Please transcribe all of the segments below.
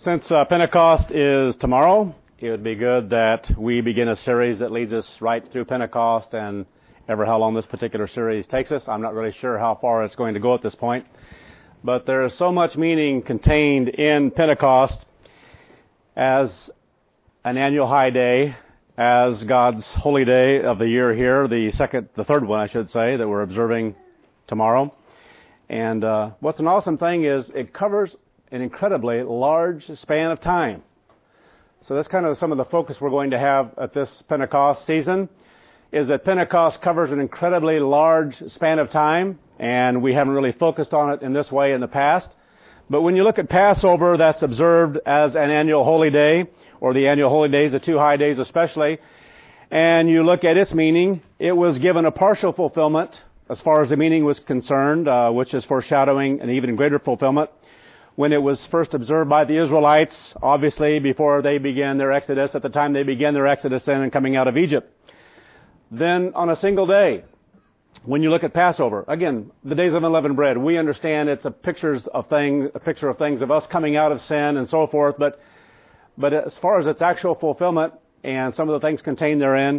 Since Pentecost is tomorrow, it would be good that we begin a series that leads us right through Pentecost and ever how long this particular series takes us. I'm not really sure how far it's going to go at this point. But there is so much meaning contained in Pentecost as an annual high day, as God's holy day of the year here, the third one, I should say, that we're observing tomorrow. And what's an awesome thing is it covers an incredibly large span of time. So that's kind of some of the focus we're going to have at this Pentecost season, is that Pentecost covers an incredibly large span of time, and we haven't really focused on it in this way in the past. But when you look at Passover, that's observed as an annual holy day, or the annual holy days, the two high days especially, and you look at its meaning, it was given a partial fulfillment as far as the meaning was concerned, which is foreshadowing an even greater fulfillment when it was first observed by the Israelites, obviously before they began their exodus, at the time they began their exodus and coming out of Egypt. Then on a single day, when you look at Passover, again, the days of unleavened bread, we understand it's a picture of things of us coming out of sin and so forth, but as far as its actual fulfillment and some of the things contained therein,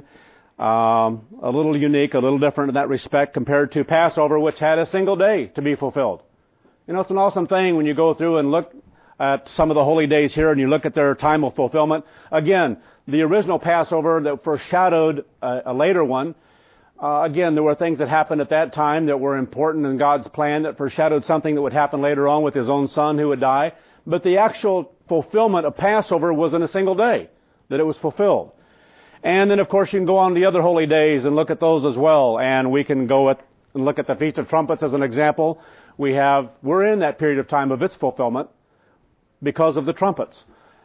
a little unique, a little different in that respect compared to Passover, which had a single day to be fulfilled. You know, it's an awesome thing when you go through and look at some of the holy days here and you look at their time of fulfillment. Again, the original Passover that foreshadowed a later one, again, there were things that happened at that time that were important in God's plan that foreshadowed something that would happen later on with His own Son who would die. But the actual fulfillment of Passover was in a single day that it was fulfilled. And then, of course, you can go on to the other holy days and look at those as well. And we can go and look at the Feast of Trumpets as an example. We're in that period of time of its fulfillment because of the trumpets.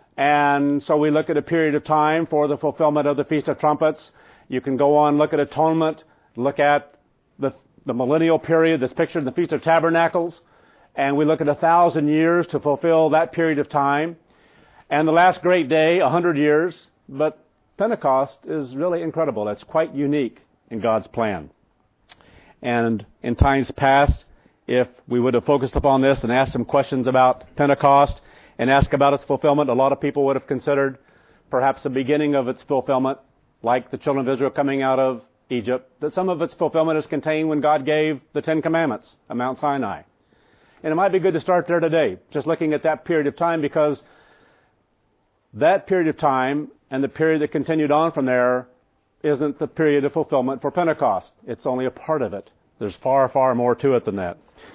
And so we look at a period of time for the fulfillment of the Feast of Trumpets. You can go on, look at atonement, look at the millennial period that's pictured in the Feast of Tabernacles. And we look at 1,000 years to fulfill that period of time. And the last great day, 100 years. But Pentecost is really incredible. It's quite unique in God's plan. And in times past, if we would have focused upon this and asked some questions about Pentecost and asked about its fulfillment, a lot of people would have considered perhaps the beginning of its fulfillment, like the children of Israel coming out of Egypt, that some of its fulfillment is contained when God gave the Ten Commandments at Mount Sinai. And it might be good to start there today, just looking at that period of time, because that period of time and the period that continued on from there isn't the period of fulfillment for Pentecost. It's only a part of it. There's far, far more to it than that.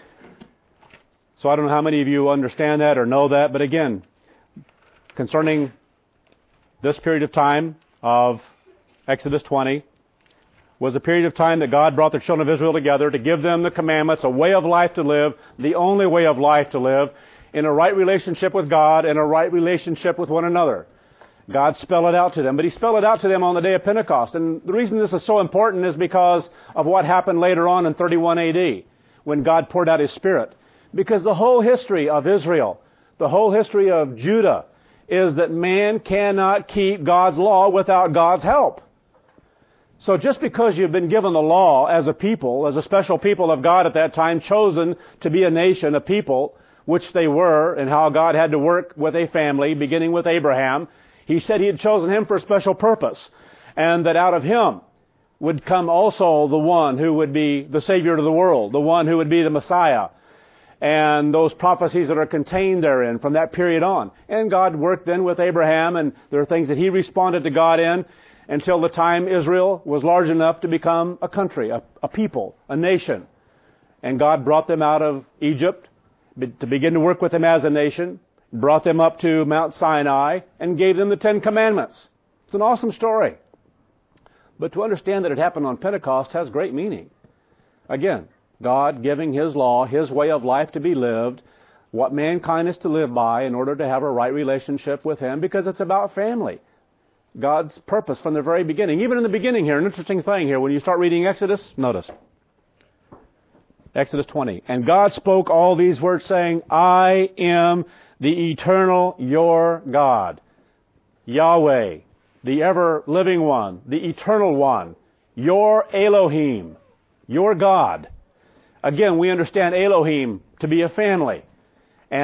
So I don't know how many of you understand that or know that, but again, concerning this period of time of Exodus 20, was a period of time that God brought the children of Israel together to give them the commandments, a way of life to live, the only way of life to live, in a right relationship with God and a right relationship with one another. God spelled it out to them, but He spelled it out to them on the day of Pentecost. And the reason this is so important is because of what happened later on in 31 AD, when God poured out His Spirit. Because the whole history of Israel, the whole history of Judah, is that man cannot keep God's law without God's help. So just because you've been given the law as a people, as a special people of God at that time, chosen to be a nation, a people, which they were, and how God had to work with a family, beginning with Abraham, He said He had chosen him for a special purpose, and that out of him would come also the one who would be the Savior of the world, the one who would be the Messiah, and those prophecies that are contained therein from that period on. And God worked then with Abraham, and there are things that he responded to God in until the time Israel was large enough to become a country, a people, a nation. And God brought them out of Egypt to begin to work with them as a nation, brought them up to Mount Sinai, and gave them the Ten Commandments. It's an awesome story. But to understand that it happened on Pentecost has great meaning. Again, God giving His law, His way of life to be lived, what mankind is to live by in order to have a right relationship with Him, because it's about family. God's purpose from the very beginning. Even in the beginning here, an interesting thing here, when you start reading Exodus, notice. Exodus 20. And God spoke all these words saying, I am the eternal your God, Yahweh, the ever-living one, the eternal one, your Elohim, your God. Again, we understand Elohim to be a family. And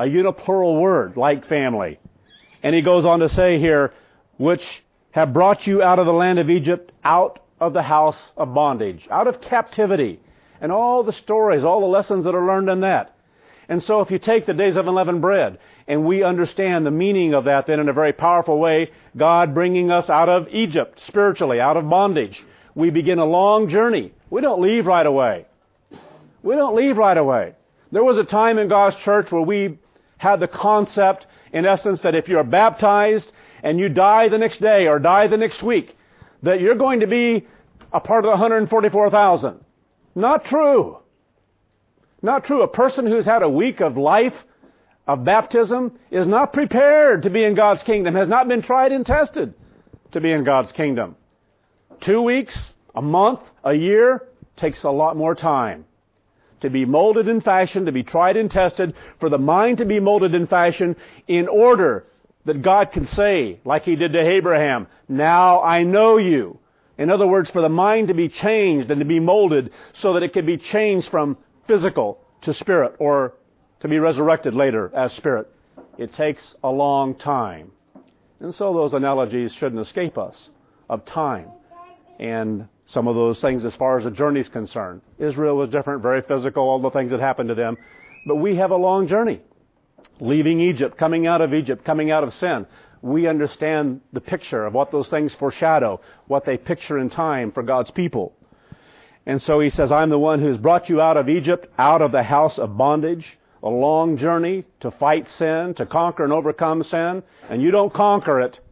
a uniplural word, like family. And he goes on to say here, which have brought you out of the land of Egypt, out of the house of bondage, out of captivity, and all the stories, all the lessons that are learned in that. And so if you take the days of unleavened bread, and we understand the meaning of that then in a very powerful way, God bringing us out of Egypt, spiritually, out of bondage, we begin a long journey. We don't leave right away. We don't leave right away. There was a time in God's church where we had the concept, in essence, that if you're baptized and you die the next day or die the next week, that you're going to be a part of the 144,000. Not true. Not true. A person who's had a week of life, of baptism, is not prepared to be in God's kingdom, has not been tried and tested to be in God's kingdom. 2 weeks, a month, a year, takes a lot more time to be molded and fashioned, to be tried and tested, for the mind to be molded and fashioned in order that God can say, like He did to Abraham, now I know you. In other words, for the mind to be changed and to be molded so that it can be changed from physical to spirit, or to be resurrected later as spirit. It takes a long time. And so those analogies shouldn't escape us of time. And some of those things as far as the journey is concerned. Israel was different, very physical, all the things that happened to them. But we have a long journey. Leaving Egypt, coming out of sin. We understand the picture of what those things foreshadow, what they picture in time for God's people. And so He says, I'm the one who's brought you out of Egypt, out of the house of bondage, a long journey to fight sin, to conquer and overcome sin. And you don't conquer it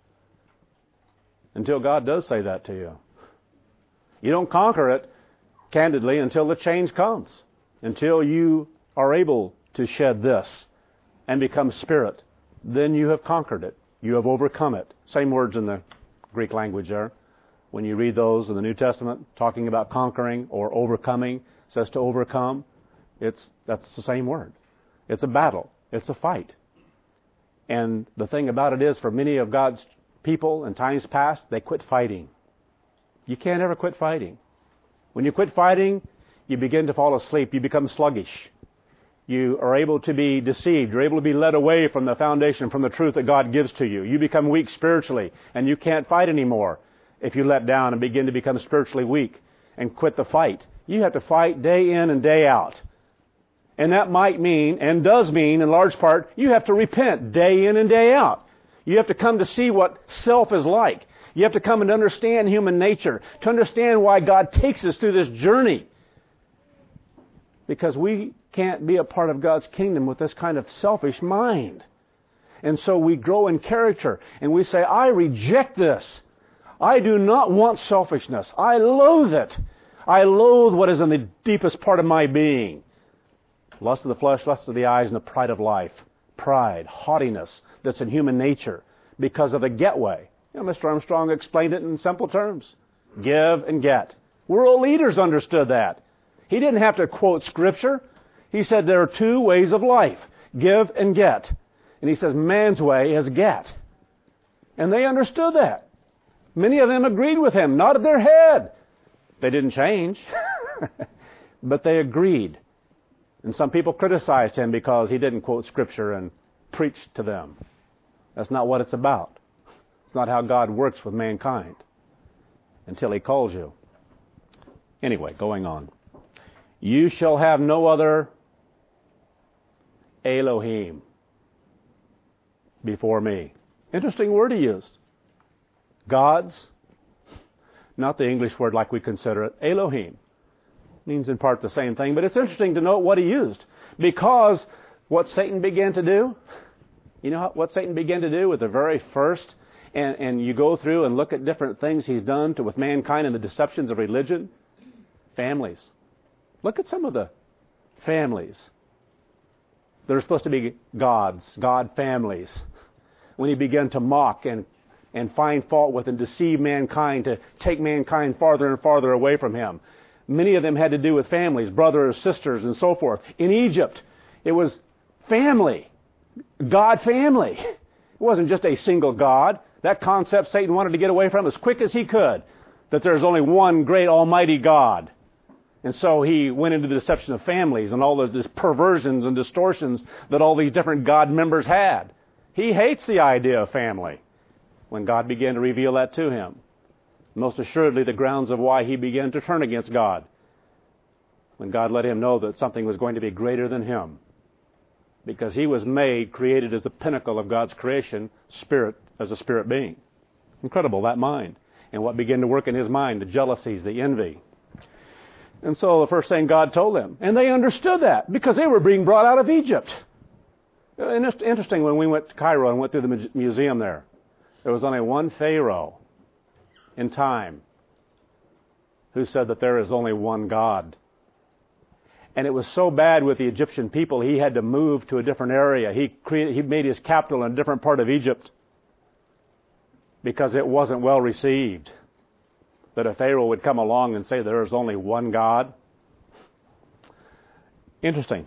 until God does say that to you. You don't conquer it, candidly, until the change comes. Until you are able to shed this and become spirit. Then you have conquered it. You have overcome it. Same words in the Greek language there. When you read those in the New Testament, talking about conquering or overcoming, it says to overcome. That's the same word. It's a battle. It's a fight. And the thing about it is, for many of God's people in times past, they quit fighting. You can't ever quit fighting. When you quit fighting, you begin to fall asleep. You become sluggish. You are able to be deceived. You're able to be led away from the foundation, from the truth that God gives to you. You become weak spiritually, and you can't fight anymore if you let down and begin to become spiritually weak and quit the fight. You have to fight day in and day out. And that might mean, and does mean in large part, you have to repent day in and day out. You have to come to see what self is like. You have to come and understand human nature, to understand why God takes us through this journey. Because we can't be a part of God's kingdom with this kind of selfish mind. And so we grow in character, and we say, I reject this. I do not want selfishness. I loathe it. I loathe what is in the deepest part of my being. Lust of the flesh, lust of the eyes, and the pride of life. Pride, haughtiness that's in human nature because of the get way. You know, Mr. Armstrong explained it in simple terms. Give and get. World leaders understood that. He didn't have to quote Scripture. He said there are two ways of life. Give and get. And he says man's way is get. And they understood that. Many of them agreed with him, nodded their head. They didn't change. But they agreed. And some people criticized him because he didn't quote Scripture and preach to them. That's not what it's about. It's not how God works with mankind until He calls you. Anyway, going on. You shall have no other Elohim before me. Interesting word He used. Gods, not the English word like we consider it. Elohim means in part the same thing, but it's interesting to note what He used. Because what Satan began to do, you know what Satan began to do with the very first, and you go through and look at different things he's done with mankind and the deceptions of religion? Families. Look at some of the families that are supposed to be gods, God families. When he began to mock and find fault with and deceive mankind to take mankind farther and farther away from Him. Many of them had to do with families, brothers, sisters, and so forth. In Egypt, it was family, God family. It wasn't just a single God. That concept Satan wanted to get away from as quick as he could, that there's only one great almighty God. And so he went into the deception of families and all of these perversions and distortions that all these different God members had. He hates the idea of family when God began to reveal that to him. Most assuredly, the grounds of why he began to turn against God, when God let him know that something was going to be greater than him. Because he was made, created as the pinnacle of God's creation, spirit, as a spirit being. Incredible, that mind. And what began to work in his mind, the jealousies, the envy. And so the first thing God told them, and they understood that, because they were being brought out of Egypt. And it's interesting, when we went to Cairo and went through the museum there was only one Pharaoh in time who said that there is only one God. And it was so bad with the Egyptian people, he had to move to a different area. He made his capital in a different part of Egypt because it wasn't well received that a Pharaoh would come along and say there is only one God. Interesting.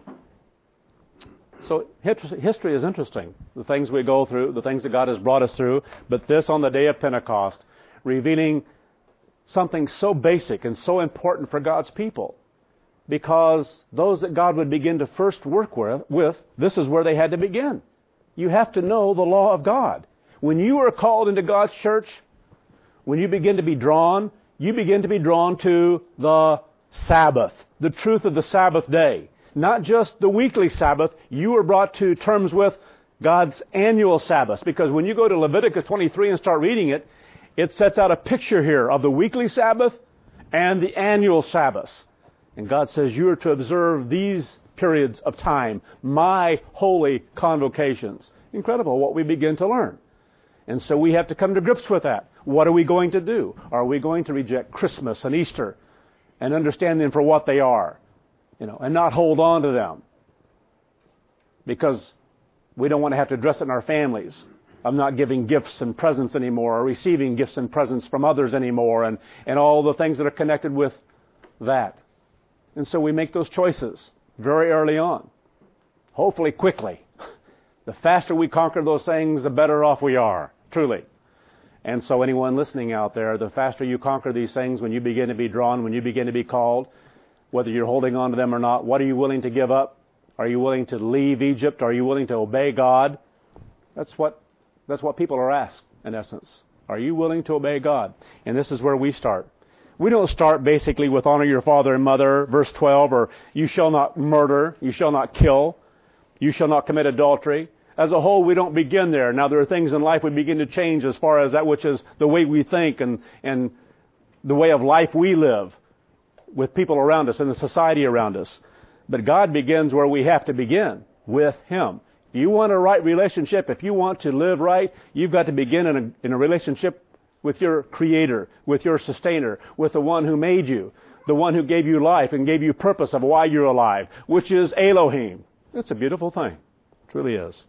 So history is interesting. The things we go through, the things that God has brought us through, but this on the day of Pentecost, revealing something so basic and so important for God's people. Because those that God would begin to first work with, this is where they had to begin. You have to know the law of God. When you are called into God's church, when you begin to be drawn, you begin to be drawn to the Sabbath, the truth of the Sabbath day. Not just the weekly Sabbath, you are brought to terms with God's annual Sabbath. Because when you go to Leviticus 23 and start reading it, it sets out a picture here of the weekly Sabbath and the annual Sabbath. And God says you are to observe these periods of time, my holy convocations. Incredible what we begin to learn. And so we have to come to grips with that. What are we going to do? Are we going to reject Christmas and Easter and understand them for what they are, and not hold on to them? Because we don't want to have to address it in our families. I'm not giving gifts and presents anymore, or receiving gifts and presents from others anymore, and all the things that are connected with that. And so we make those choices very early on. Hopefully quickly. The faster we conquer those things, the better off we are, truly. And so anyone listening out there, the faster you conquer these things, when you begin to be drawn, when you begin to be called, whether you're holding on to them or not, what are you willing to give up? Are you willing to leave Egypt? Are you willing to obey God? That's what people are asked, in essence. Are you willing to obey God? And this is where we start. We don't start basically with honor your father and mother, verse 12, or you shall not murder, you shall not kill, you shall not commit adultery. As a whole, we don't begin there. Now, there are things in life we begin to change as far as that which is the way we think and the way of life we live with people around us and the society around us. But God begins where we have to begin, with Him. If you want a right relationship, if you want to live right, you've got to begin in a relationship with your Creator, with your Sustainer, with the one who made you, the one who gave you life and gave you purpose of why you're alive, which is Elohim. It's a beautiful thing. It really is.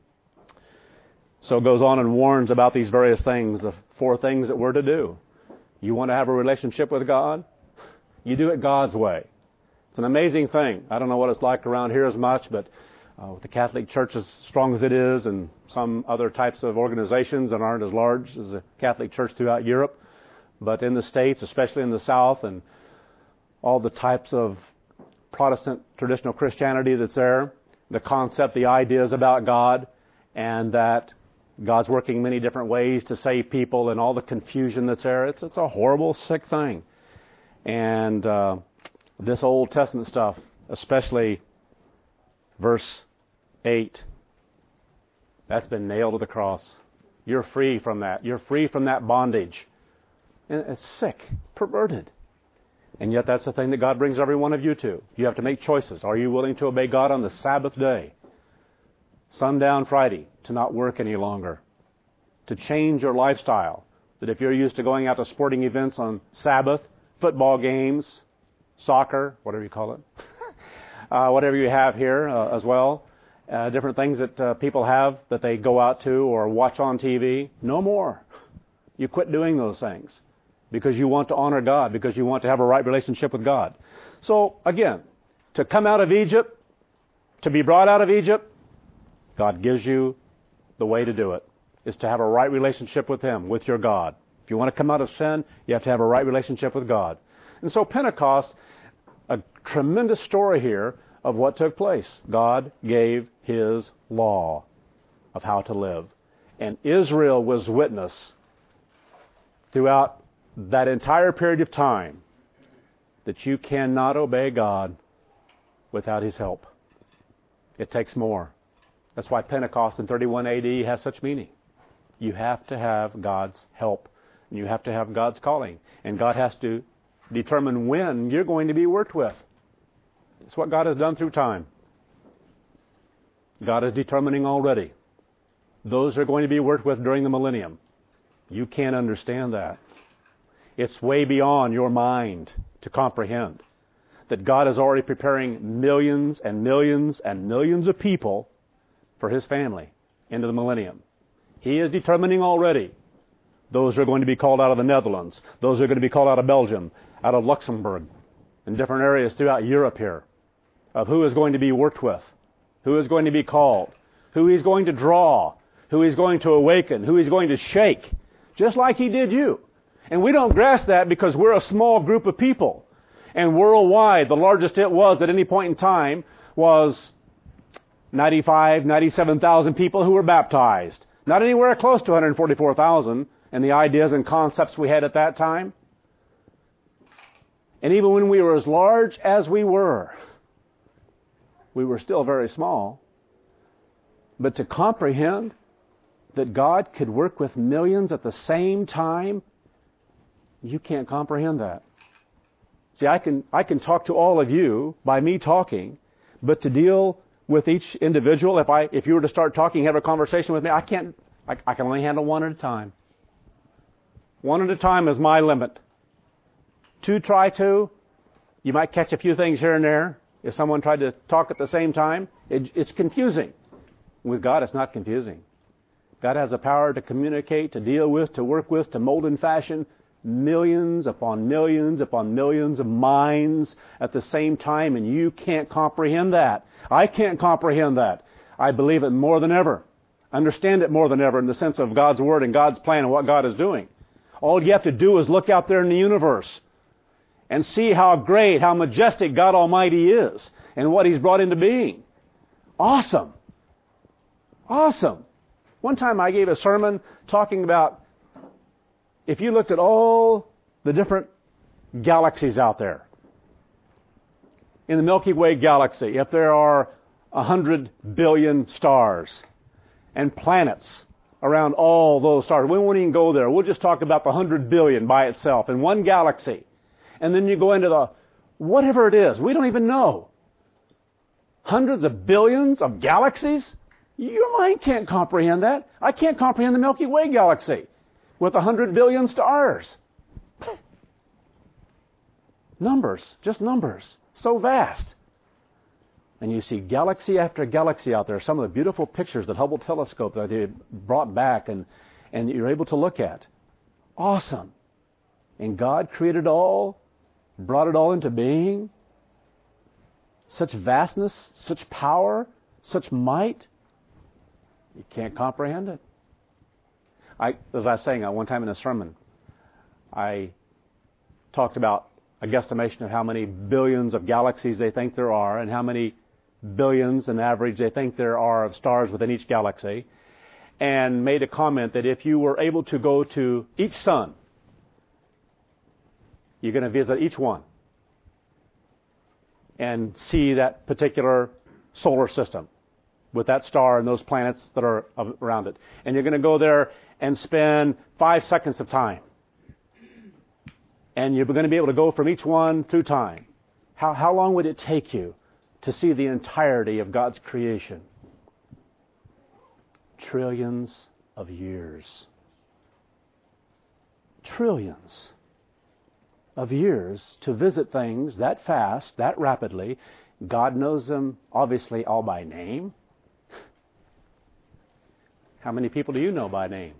So it goes on and warns about these various things, the 4 things that we're to do. You want to have a relationship with God? You do it God's way. It's an amazing thing. I don't know what it's like around here as much, but with the Catholic Church as strong as it is, and some other types of organizations that aren't as large as the Catholic Church throughout Europe, but in the States, especially in the South, and all the types of Protestant traditional Christianity that's there, the concept, the ideas about God, and that God's working many different ways to save people, and all the confusion that's there. It's a horrible, sick thing. And this Old Testament stuff, especially verse 8, that's been nailed to the cross. You're free from that. You're free from that bondage. And it's sick, perverted. And yet that's the thing that God brings every one of you to. You have to make choices. Are you willing to obey God on the Sabbath day? Sundown Friday, to not work any longer. To change your lifestyle. That if you're used to going out to sporting events on Sabbath, football games, soccer, whatever you call it, whatever you have here as well, different things that people have that they go out to or watch on TV, no more. You quit doing those things because you want to honor God, because you want to have a right relationship with God. So, again, to come out of Egypt, to be brought out of Egypt, God gives you the way to do it, is to have a right relationship with Him, with your God. If you want to come out of sin, you have to have a right relationship with God. And so Pentecost, tremendous story here of what took place. God gave His law of how to live. And Israel was witness throughout that entire period of time that you cannot obey God without His help. It takes more. That's why Pentecost in 31 AD has such meaning. You have to have God's help. And you have to have God's calling. And God has to determine when you're going to be worked with. It's what God has done through time. God is determining already those who are going to be worked with during the millennium. You can't understand that. It's way beyond your mind to comprehend that God is already preparing millions and millions and millions of people for His family into the millennium. He is determining already those who are going to be called out of the Netherlands, those who are going to be called out of Belgium, out of Luxembourg, and different areas throughout Europe here, of who is going to be worked with, who is going to be called, who He's going to draw, who He's going to awaken, who He's going to shake, just like He did you. And we don't grasp that because we're a small group of people. And worldwide, the largest it was at any point in time was 97,000 people who were baptized. Not anywhere close to 144,000 in the ideas and concepts we had at that time. And even when we were as large as we were still very small. But to comprehend that God could work with millions at the same time, you can't comprehend that. See, I can talk to all of you by me talking, but to deal with each individual, if you were to start talking, have a conversation with me, I can only handle one at a time. One at a time is my limit. You might catch a few things here and there. If someone tried to talk at the same time, it's confusing. With God, it's not confusing. God has the power to communicate, to deal with, to work with, to mold and fashion millions upon millions upon millions of minds at the same time, and you can't comprehend that. I can't comprehend that. I believe it more than ever. Understand it more than ever in the sense of God's Word and God's plan and what God is doing. All you have to do is look out there in the universe and see how great, how majestic God Almighty is and what He's brought into being. Awesome. Awesome. One time I gave a sermon talking about if you looked at all the different galaxies out there, in the Milky Way galaxy, if there are 100 billion stars and planets around all those stars, we won't even go there. We'll just talk about the 100 billion by itself in one galaxy. And then you go into the, whatever it is, we don't even know. Hundreds of billions of galaxies? Your mind can't comprehend that. I can't comprehend the Milky Way galaxy with 100 billion stars. Numbers, just numbers. So vast. And you see galaxy after galaxy out there. Some of the beautiful pictures that Hubble telescope that they brought back and you're able to look at. Awesome. And God created all, brought it all into being. Such vastness, such power, such might. You can't comprehend it. As I was saying one time in a sermon, I talked about a guesstimation of how many billions of galaxies they think there are and how many billions on average they think there are of stars within each galaxy, and made a comment that if you were able to go to each sun, you're going to visit each one and see that particular solar system with that star and those planets that are around it. And you're going to go there and spend 5 seconds of time. And you're going to be able to go from each one through time. How long would it take you to see the entirety of God's creation? Trillions of years. Trillions of years to visit things that fast, that rapidly. God knows them obviously all by name. How many people do you know by name?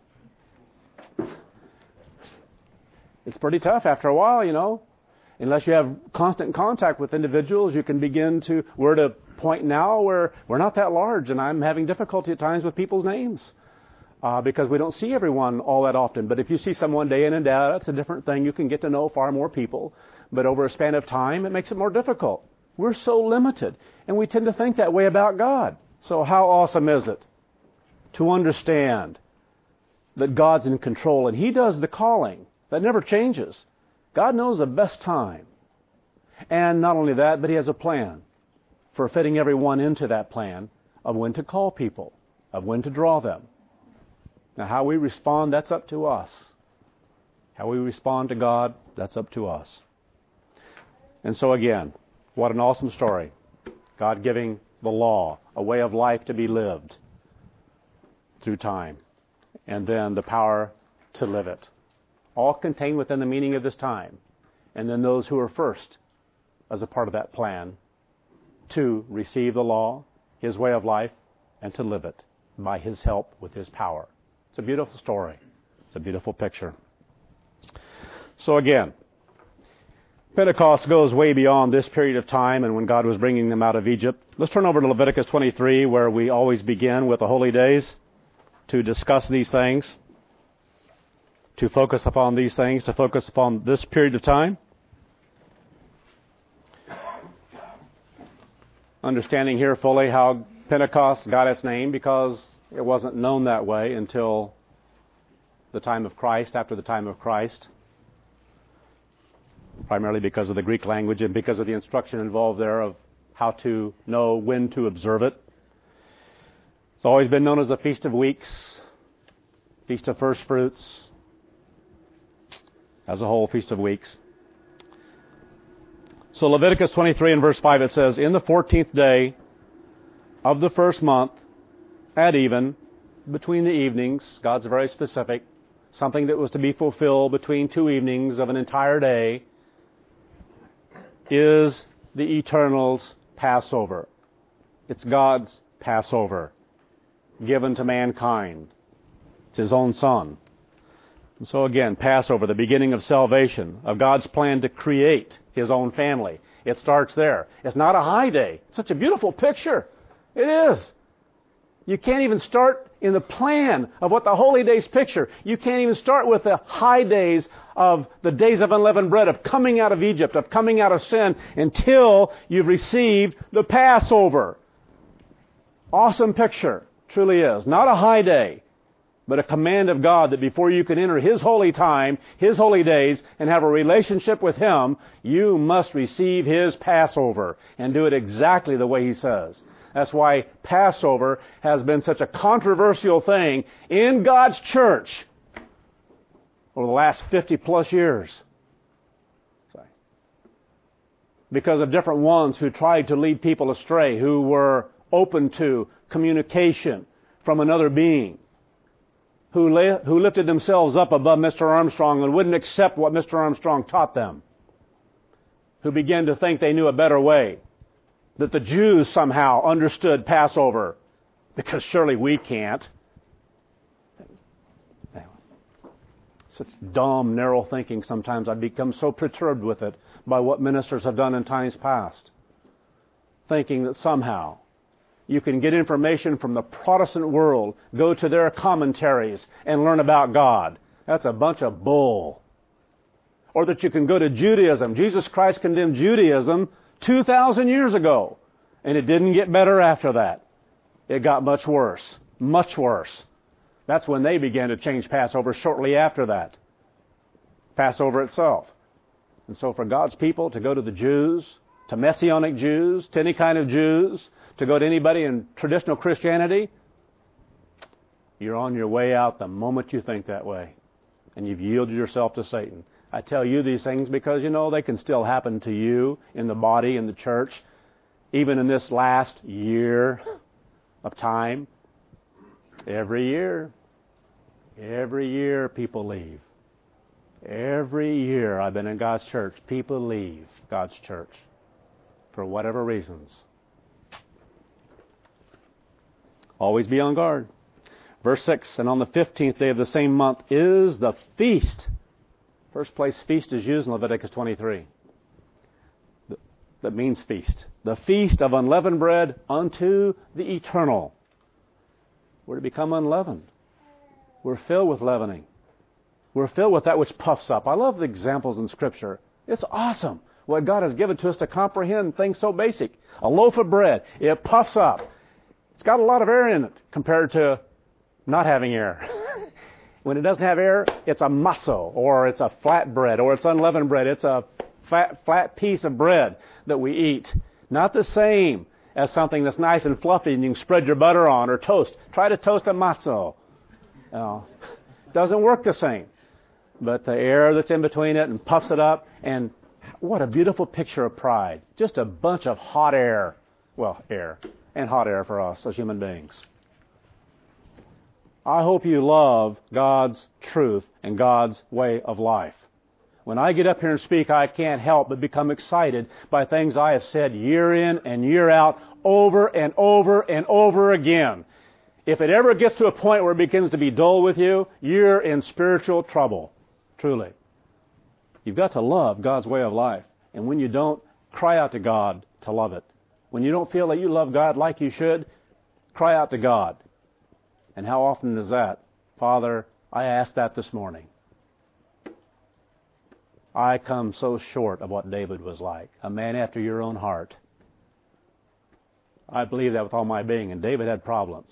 It's pretty tough after a while, you know. Unless you have constant contact with individuals, you can begin to... We're at a point now where we're not that large, and I'm having difficulty at times with people's names because we don't see everyone all that often. But if you see someone day in and day out, it's a different thing. You can get to know far more people. But over a span of time, it makes it more difficult. We're so limited, and we tend to think that way about God. So how awesome is it to understand that God's in control, and He does the calling. That never changes. God knows the best time. And not only that, but He has a plan for fitting everyone into that plan of when to call people, of when to draw them. Now, how we respond, that's up to us. How we respond to God, that's up to us. And so again, what an awesome story. God giving the law, a way of life to be lived through time, and then the power to live it. All contained within the meaning of this time. And then those who are first as a part of that plan to receive the law, His way of life, and to live it by His help with His power. It's a beautiful story. It's a beautiful picture. So again, Pentecost goes way beyond this period of time and when God was bringing them out of Egypt. Let's turn over to Leviticus 23, where we always begin with the holy days to discuss these things, to focus upon these things, to focus upon this period of time. Understanding here fully how Pentecost got its name, because it wasn't known that way until the time of Christ, after the time of Christ, primarily because of the Greek language and because of the instruction involved there of how to know when to observe it. It's always been known as the Feast of Weeks, Feast of First Fruits, as a whole, Feast of Weeks. So Leviticus 23 and verse 5, it says, "In the 14th day of the first month, at even, between the evenings," God's very specific, something that was to be fulfilled between two evenings of an entire day, is the Eternal's Passover. It's God's Passover, given to mankind. It's His own Son. And so again, Passover, the beginning of salvation, of God's plan to create His own family. It starts there. It's not a high day. It's such a beautiful picture. It is. You can't even start in the plan of what the holy days picture. You can't even start with the high days of the days of unleavened bread, of coming out of Egypt, of coming out of sin, until you've received the Passover. Awesome picture. Truly is. Not a high day, but a command of God that before you can enter His holy time, His holy days, and have a relationship with Him, you must receive His Passover and do it exactly the way He says. That's why Passover has been such a controversial thing in God's church over the last 50 plus years. Because of different ones who tried to lead people astray, who were open to communication from another being, who lifted themselves up above Mr. Armstrong and wouldn't accept what Mr. Armstrong taught them, who began to think they knew a better way, that the Jews somehow understood Passover, because surely we can't. Such dumb, narrow thinking sometimes. I've become so perturbed with it by what ministers have done in times past, thinking that somehow you can get information from the Protestant world, go to their commentaries, and learn about God. That's a bunch of bull. Or that you can go to Judaism. Jesus Christ condemned Judaism 2,000 years ago, and it didn't get better after that. It got much worse. Much worse. That's when they began to change Passover shortly after that. Passover itself. And so for God's people to go to the Jews, to Messianic Jews, to any kind of Jews, to go to anybody in traditional Christianity, you're on your way out the moment you think that way. And you've yielded yourself to Satan. I tell you these things because, you know, they can still happen to you in the body, in the church, even in this last year of time. Every year people leave. Every year I've been in God's church, people leave God's church for whatever reasons. Always be on guard. Verse 6, "And on the 15th day of the same month is the feast." First place feast is used in Leviticus 23. That means feast. "The feast of unleavened bread unto the eternal." We're to become unleavened. We're filled with leavening. We're filled with that which puffs up. I love the examples in Scripture. It's awesome. what God has given to us to comprehend things so basic. A loaf of bread, it puffs up. It's got a lot of air in it compared to not having air. When it doesn't have air, it's a matzo, or it's a flat bread, or it's unleavened bread. It's a flat piece of bread that we eat. Not the same as something that's nice and fluffy and you can spread your butter on or toast. Try to toast a matzo. Doesn't work the same. But the air that's in between it and puffs it up, and what a beautiful picture of pride. Just a bunch of hot air. Well, air. And hot air for us as human beings. I hope you love God's truth and God's way of life. When I get up here and speak, I can't help but become excited by things I have said year in and year out, over and over and over again. If it ever gets to a point where it begins to be dull with you, you're in spiritual trouble. Truly. You've got to love God's way of life. And when you don't, cry out to God to love it. When you don't feel that you love God like you should, cry out to God. And how often is that? Father, I ask that this morning. I come so short of what David was like, a man after your own heart. I believe that with all my being, and David had problems.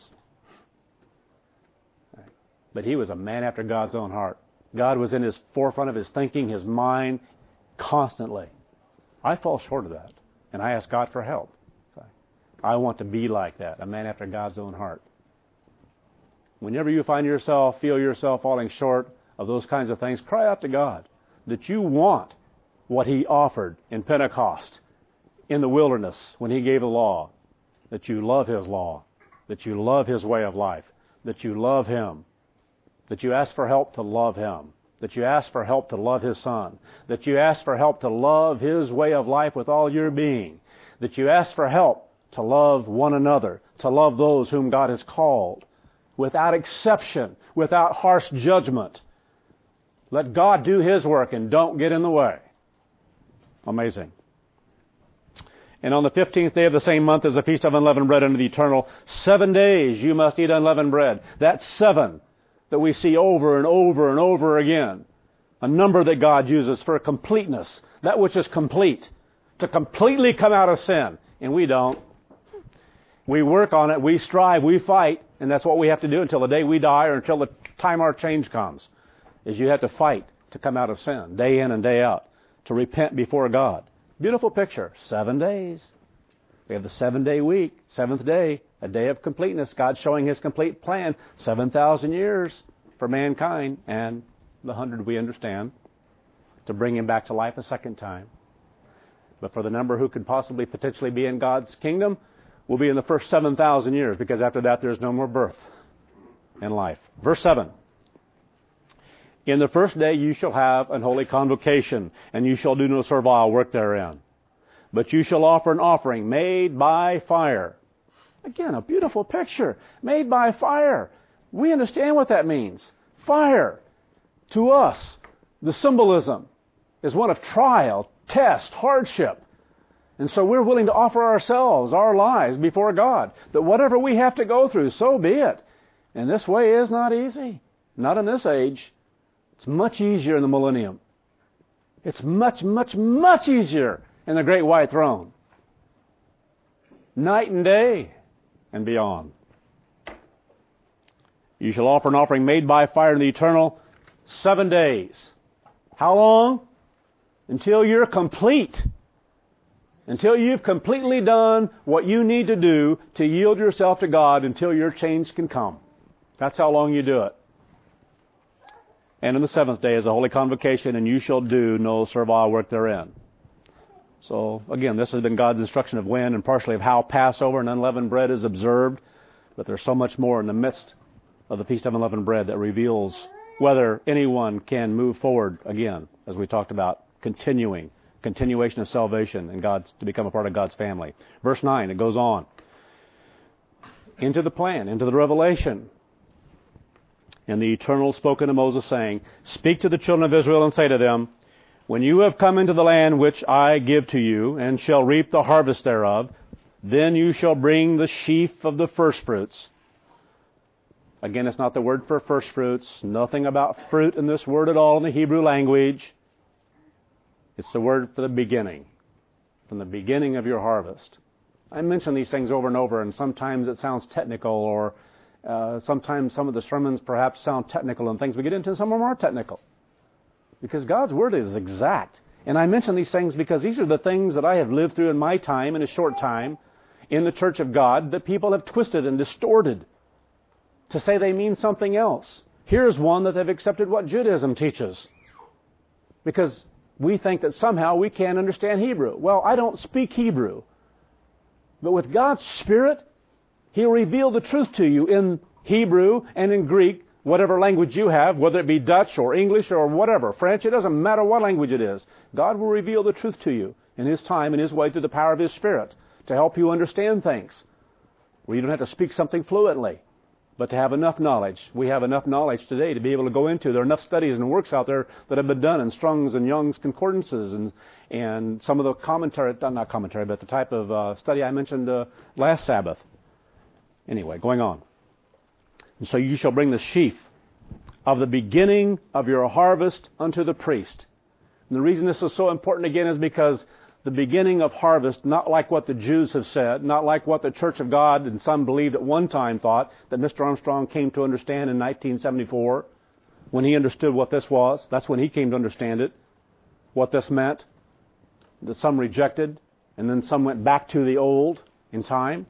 But he was a man after God's own heart. God was in his forefront of his thinking, his mind, constantly. I fall short of that, and I ask God for help. I want to be like that, a man after God's own heart. Whenever you feel yourself falling short of those kinds of things, cry out to God that you want what He offered in Pentecost, in the wilderness, when He gave the law, that you love His law, that you love His way of life, that you love Him, that you ask for help to love Him, that you ask for help to love His Son, that you ask for help to love His way of life with all your being, that you ask for help to love one another, to love those whom God has called, without exception, without harsh judgment. Let God do His work and don't get in the way. Amazing. And on the 15th day of the same month is the Feast of Unleavened Bread unto the Eternal. 7 days you must eat unleavened bread. That's 7 that we see over and over and over again. A number that God uses for completeness. That which is complete. To completely come out of sin. And we don't. We work on it, we strive, we fight, and that's what we have to do until the day we die or until the time our change comes, is you have to fight to come out of sin, day in and day out, to repent before God. Beautiful picture. 7 days. We have the 7-day week, 7th day, a day of completeness. God showing His complete plan, 7,000 years for mankind, and the 100 we understand, to bring Him back to life a second time. But for the number who could possibly potentially be in God's kingdom, will be in the first 7,000 years, because after that there's no more birth and life. Verse 7. In the first day you shall have an holy convocation, and you shall do no servile work therein. But you shall offer an offering made by fire. Again, a beautiful picture. Made by fire. We understand what that means. Fire. To us, the symbolism is one of trial, test, hardship. And so we're willing to offer ourselves, our lives before God. That whatever we have to go through, so be it. And this way is not easy. Not in this age. It's much easier in the millennium. It's much, much, much easier in the great white throne. Night and day and beyond. You shall offer an offering made by fire in the eternal 7 days. How long? Until you're complete. Until you've completely done what you need to do to yield yourself to God until your change can come. That's how long you do it. And in the 7th day is a holy convocation, and you shall do no servile work therein. So, again, this has been God's instruction of when and partially of how Passover and unleavened bread is observed. But there's so much more in the midst of the Feast of Unleavened Bread that reveals whether anyone can move forward again, as we talked about, continuation of salvation and to become a part of God's family. Verse 9, it goes on. Into the plan, into the revelation. And the Eternal spoke unto Moses, saying, Speak to the children of Israel and say to them, When you have come into the land which I give to you, and shall reap the harvest thereof, then you shall bring the sheaf of the firstfruits. Again, it's not the word for firstfruits. Nothing about fruit in this word at all in the Hebrew language. It's the word for the beginning, from the beginning of your harvest. I mention these things over and over, and sometimes it sounds technical, or sometimes some of the sermons perhaps sound technical and things we get into, some of them are technical. Because God's Word is exact. And I mention these things because these are the things that I have lived through in my time, in a short time, in the Church of God, that people have twisted and distorted to say they mean something else. Here's one that they've accepted what Judaism teaches, because we think that somehow we can't understand Hebrew. Well, I don't speak Hebrew. But with God's Spirit, He'll reveal the truth to you in Hebrew and in Greek, whatever language you have, whether it be Dutch or English or whatever, French, it doesn't matter what language it is. God will reveal the truth to you in His time, in His way, through the power of His Spirit, to help you understand things, where you don't have to speak something fluently, but to have enough knowledge. We have enough knowledge today to be able to go into. There are enough studies and works out there that have been done in Strong's and Young's concordances and some of the commentary, not commentary, but the type of study I mentioned last Sabbath. Anyway, going on. And so you shall bring the sheaf of the beginning of your harvest unto the priest. And the reason this is so important again is because the beginning of harvest, not like what the Jews have said, not like what the Church of God and some believed at one time thought, that Mr. Armstrong came to understand in 1974, when he understood what this was. That's when he came to understand it, what this meant, that some rejected, and then some went back to the old in time.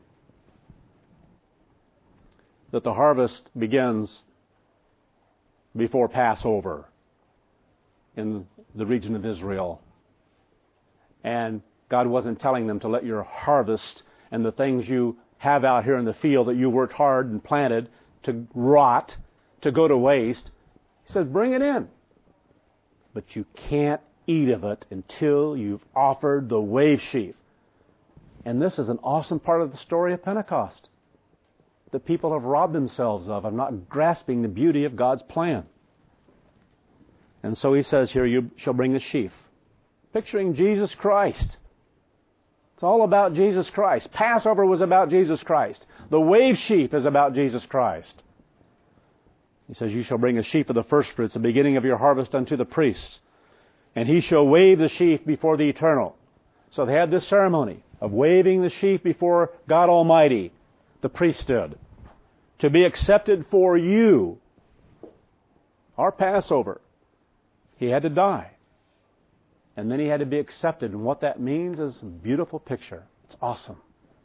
That the harvest begins before Passover in the region of Israel. And God wasn't telling them to let your harvest and the things you have out here in the field that you worked hard and planted to rot, to go to waste. He says, bring it in. But you can't eat of it until you've offered the wave sheaf. And this is an awesome part of the story of Pentecost that people have robbed themselves of not grasping the beauty of God's plan. And so he says here, you shall bring the sheaf. Picturing Jesus Christ. It's all about Jesus Christ. Passover was about Jesus Christ. The wave sheaf is about Jesus Christ. He says, you shall bring a sheaf of the firstfruits, the beginning of your harvest, unto the priest. And he shall wave the sheaf before the Eternal. So they had this ceremony of waving the sheaf before God Almighty, the priesthood, to be accepted for you. Our Passover. He had to die. And then he had to be accepted. And what that means is a beautiful picture. It's awesome.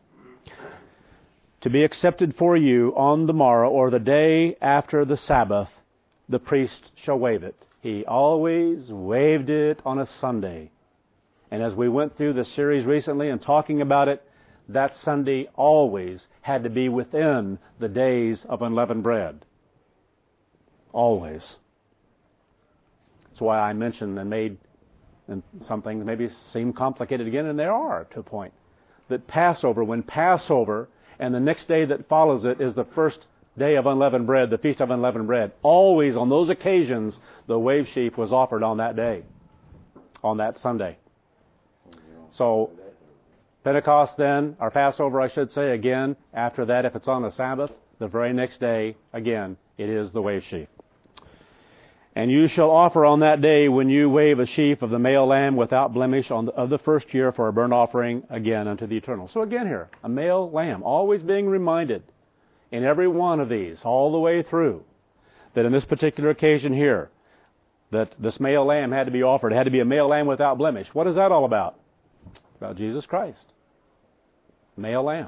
To be accepted for you on the morrow, or the day after the Sabbath, the priest shall wave it. He always waved it on a Sunday. And as we went through the series recently and talking about it, that Sunday always had to be within the days of unleavened bread. Always. That's why I mentioned and made some things maybe seem complicated again, and they are to a point. That Passover, when Passover and the next day that follows it is the first day of unleavened bread, the Feast of Unleavened Bread, always on those occasions the wave sheaf was offered on that day, on that Sunday. So Pentecost then, or Passover I should say, again, after that, if it's on the Sabbath, the very next day, again, it is the wave sheaf. And you shall offer on that day, when you wave a sheaf of the male lamb without blemish of the first year, for a burnt offering again unto the Eternal. So again here, a male lamb, always being reminded in every one of these, all the way through, that in this particular occasion here, that this male lamb had to be offered. It had to be a male lamb without blemish. What is that all about? It's about Jesus Christ. Male lamb.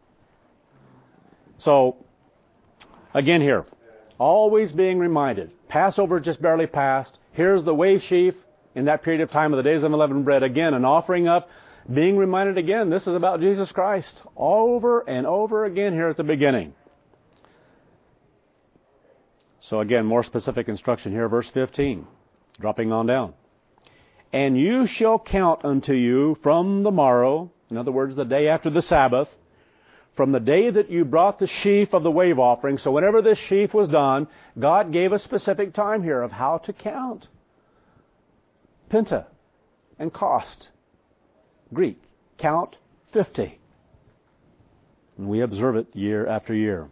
So, again here, always being reminded. Passover just barely passed. Here's the wave sheaf in that period of time of the days of unleavened bread. Again, an offering up, being reminded again, this is about Jesus Christ. Over and over again here at the beginning. So again, more specific instruction here, verse 15, dropping on down. And you shall count unto you from the morrow, in other words, the day after the Sabbath, from the day that you brought the sheaf of the wave offering. So whenever this sheaf was done, God gave a specific time here of how to count. Penta and cost. Greek, count 50. And we observe it year after year.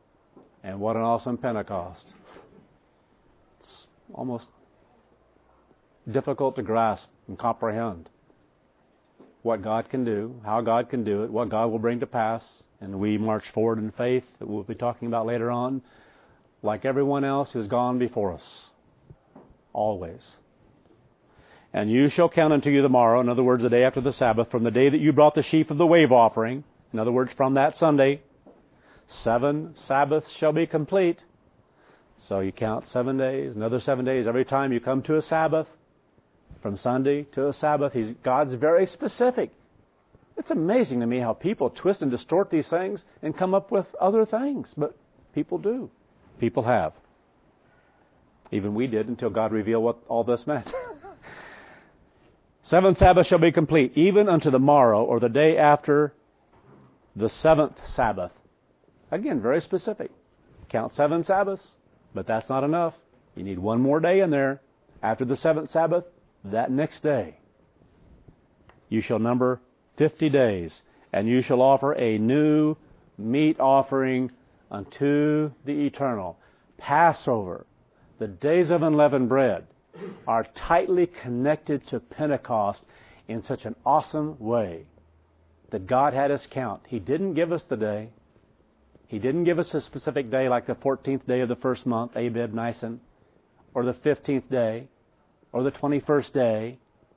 And what an awesome Pentecost. It's almost difficult to grasp and comprehend what God can do, how God can do it, what God will bring to pass, and we march forward in faith that we'll be talking about later on, like everyone else who's gone before us. Always. And you shall count unto you tomorrow, in other words, the day after the Sabbath, from the day that you brought the sheaf of the wave offering, in other words, from that Sunday, 7 Sabbaths shall be complete. So you count 7 days, another 7 days. Every time you come to a Sabbath, from Sunday to a Sabbath, God's very specific. It's amazing to me how people twist and distort these things and come up with other things. But people do. People have. Even we did until God revealed what all this meant. 7 Sabbaths shall be complete, even unto the morrow, or the day after the 7th Sabbath. Again, very specific. Count 7 Sabbaths, but that's not enough. You need one more day in there. After the 7th Sabbath, that next day, you shall number 50 days, and you shall offer a new meat offering unto the Eternal. Passover, the days of unleavened bread, are tightly connected to Pentecost in such an awesome way that God had us count. He didn't give us the day. He didn't give us a specific day like the 14th day of the first month, Abib, Nisan, or the 15th day, or the 21st day,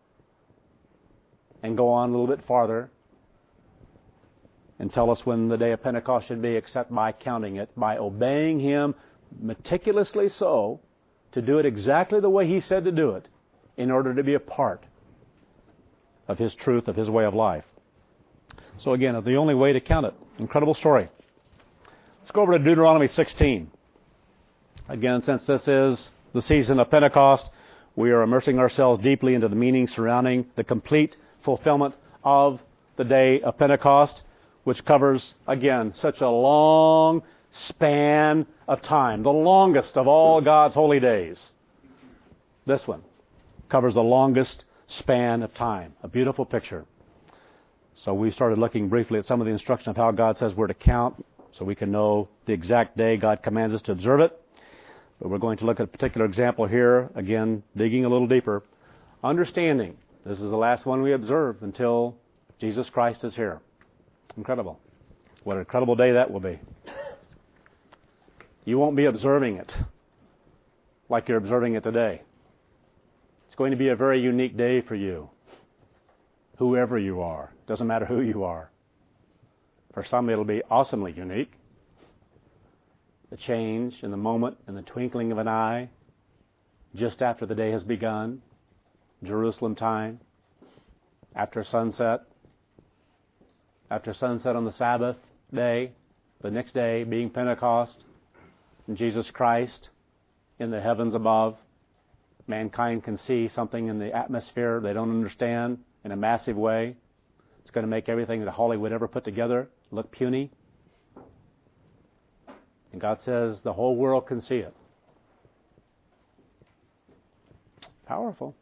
and go on a little bit farther and tell us when the day of Pentecost should be, except by counting it, by obeying Him meticulously so, to do it exactly the way He said to do it, in order to be a part of His truth, of His way of life. So again, the only way to count it. Incredible story. Let's go over to Deuteronomy 16. Again, since this is the season of Pentecost, we are immersing ourselves deeply into the meaning surrounding the complete fulfillment of the day of Pentecost, which covers, again, such a long span of time, the longest of all God's holy days. This one covers the longest span of time. A beautiful picture. So we started looking briefly at some of the instruction of how God says we're to count, so we can know the exact day God commands us to observe it. But we're going to look at a particular example here, again, digging a little deeper. Understanding, this is the last one we observe until Jesus Christ is here. Incredible. What an incredible day that will be. You won't be observing it like you're observing it today. It's going to be a very unique day for you, whoever you are. Doesn't matter who you are. For some, it'll be awesomely unique. The change in the moment, in the twinkling of an eye, just after the day has begun, Jerusalem time, after sunset on the Sabbath day, the next day being Pentecost, and Jesus Christ in the heavens above. Mankind can see something in the atmosphere they don't understand in a massive way. It's going to make everything that Hollywood ever put together look puny. And God says the whole world can see it. Powerful.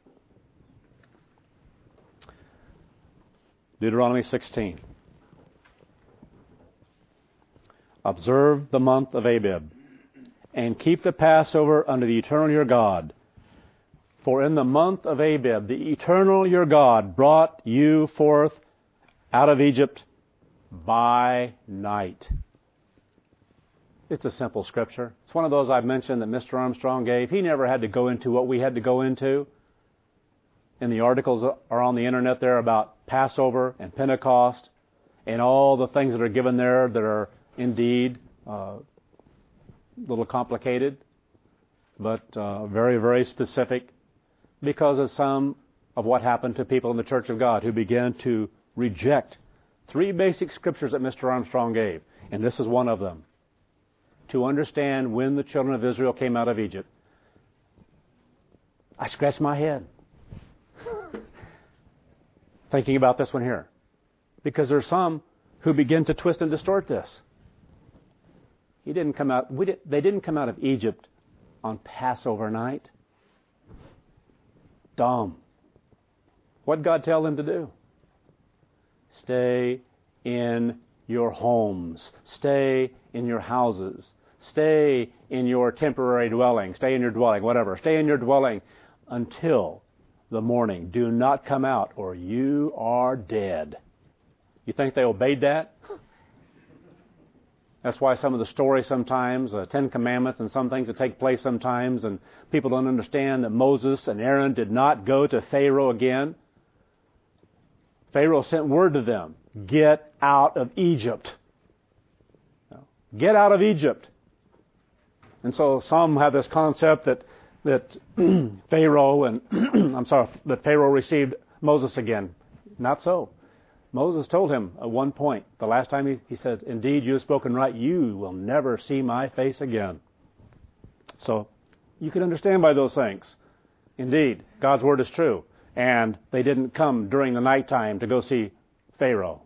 Deuteronomy 16. Observe the month of Abib, and keep the Passover unto the Eternal your God. For in the month of Abib, the Eternal your God brought you forth out of Egypt by night. It's a simple scripture. It's one of those I've mentioned that Mr. Armstrong gave. He never had to go into what we had to go into. And the articles are on the internet there about Passover and Pentecost and all the things that are given there that are indeed a little complicated, but very, very specific, because of some of what happened to people in the Church of God who began to reject 3 basic scriptures that Mr. Armstrong gave. And this is one of them. To understand when the children of Israel came out of Egypt. I scratched my head thinking about this one here. Because there are some who begin to twist and distort this. They didn't come out of Egypt on Passover night. Dumb. What did God tell them to do? Stay in your homes. Stay in your houses. Stay in your temporary dwelling. Stay in your dwelling, whatever. Stay in your dwelling until the morning. Do not come out, or you are dead. You think they obeyed that? That's why some of the stories sometimes, Ten Commandments and some things that take place sometimes, and people don't understand that Moses and Aaron did not go to Pharaoh again. Pharaoh sent word to them, get out of Egypt. Get out of Egypt. And so some have this concept that Pharaoh that Pharaoh received Moses again. Not so. Moses told him at one point, the last time he said, indeed, you have spoken right, you will never see my face again. So you can understand by those things. Indeed, God's word is true. And they didn't come during the nighttime to go see Pharaoh.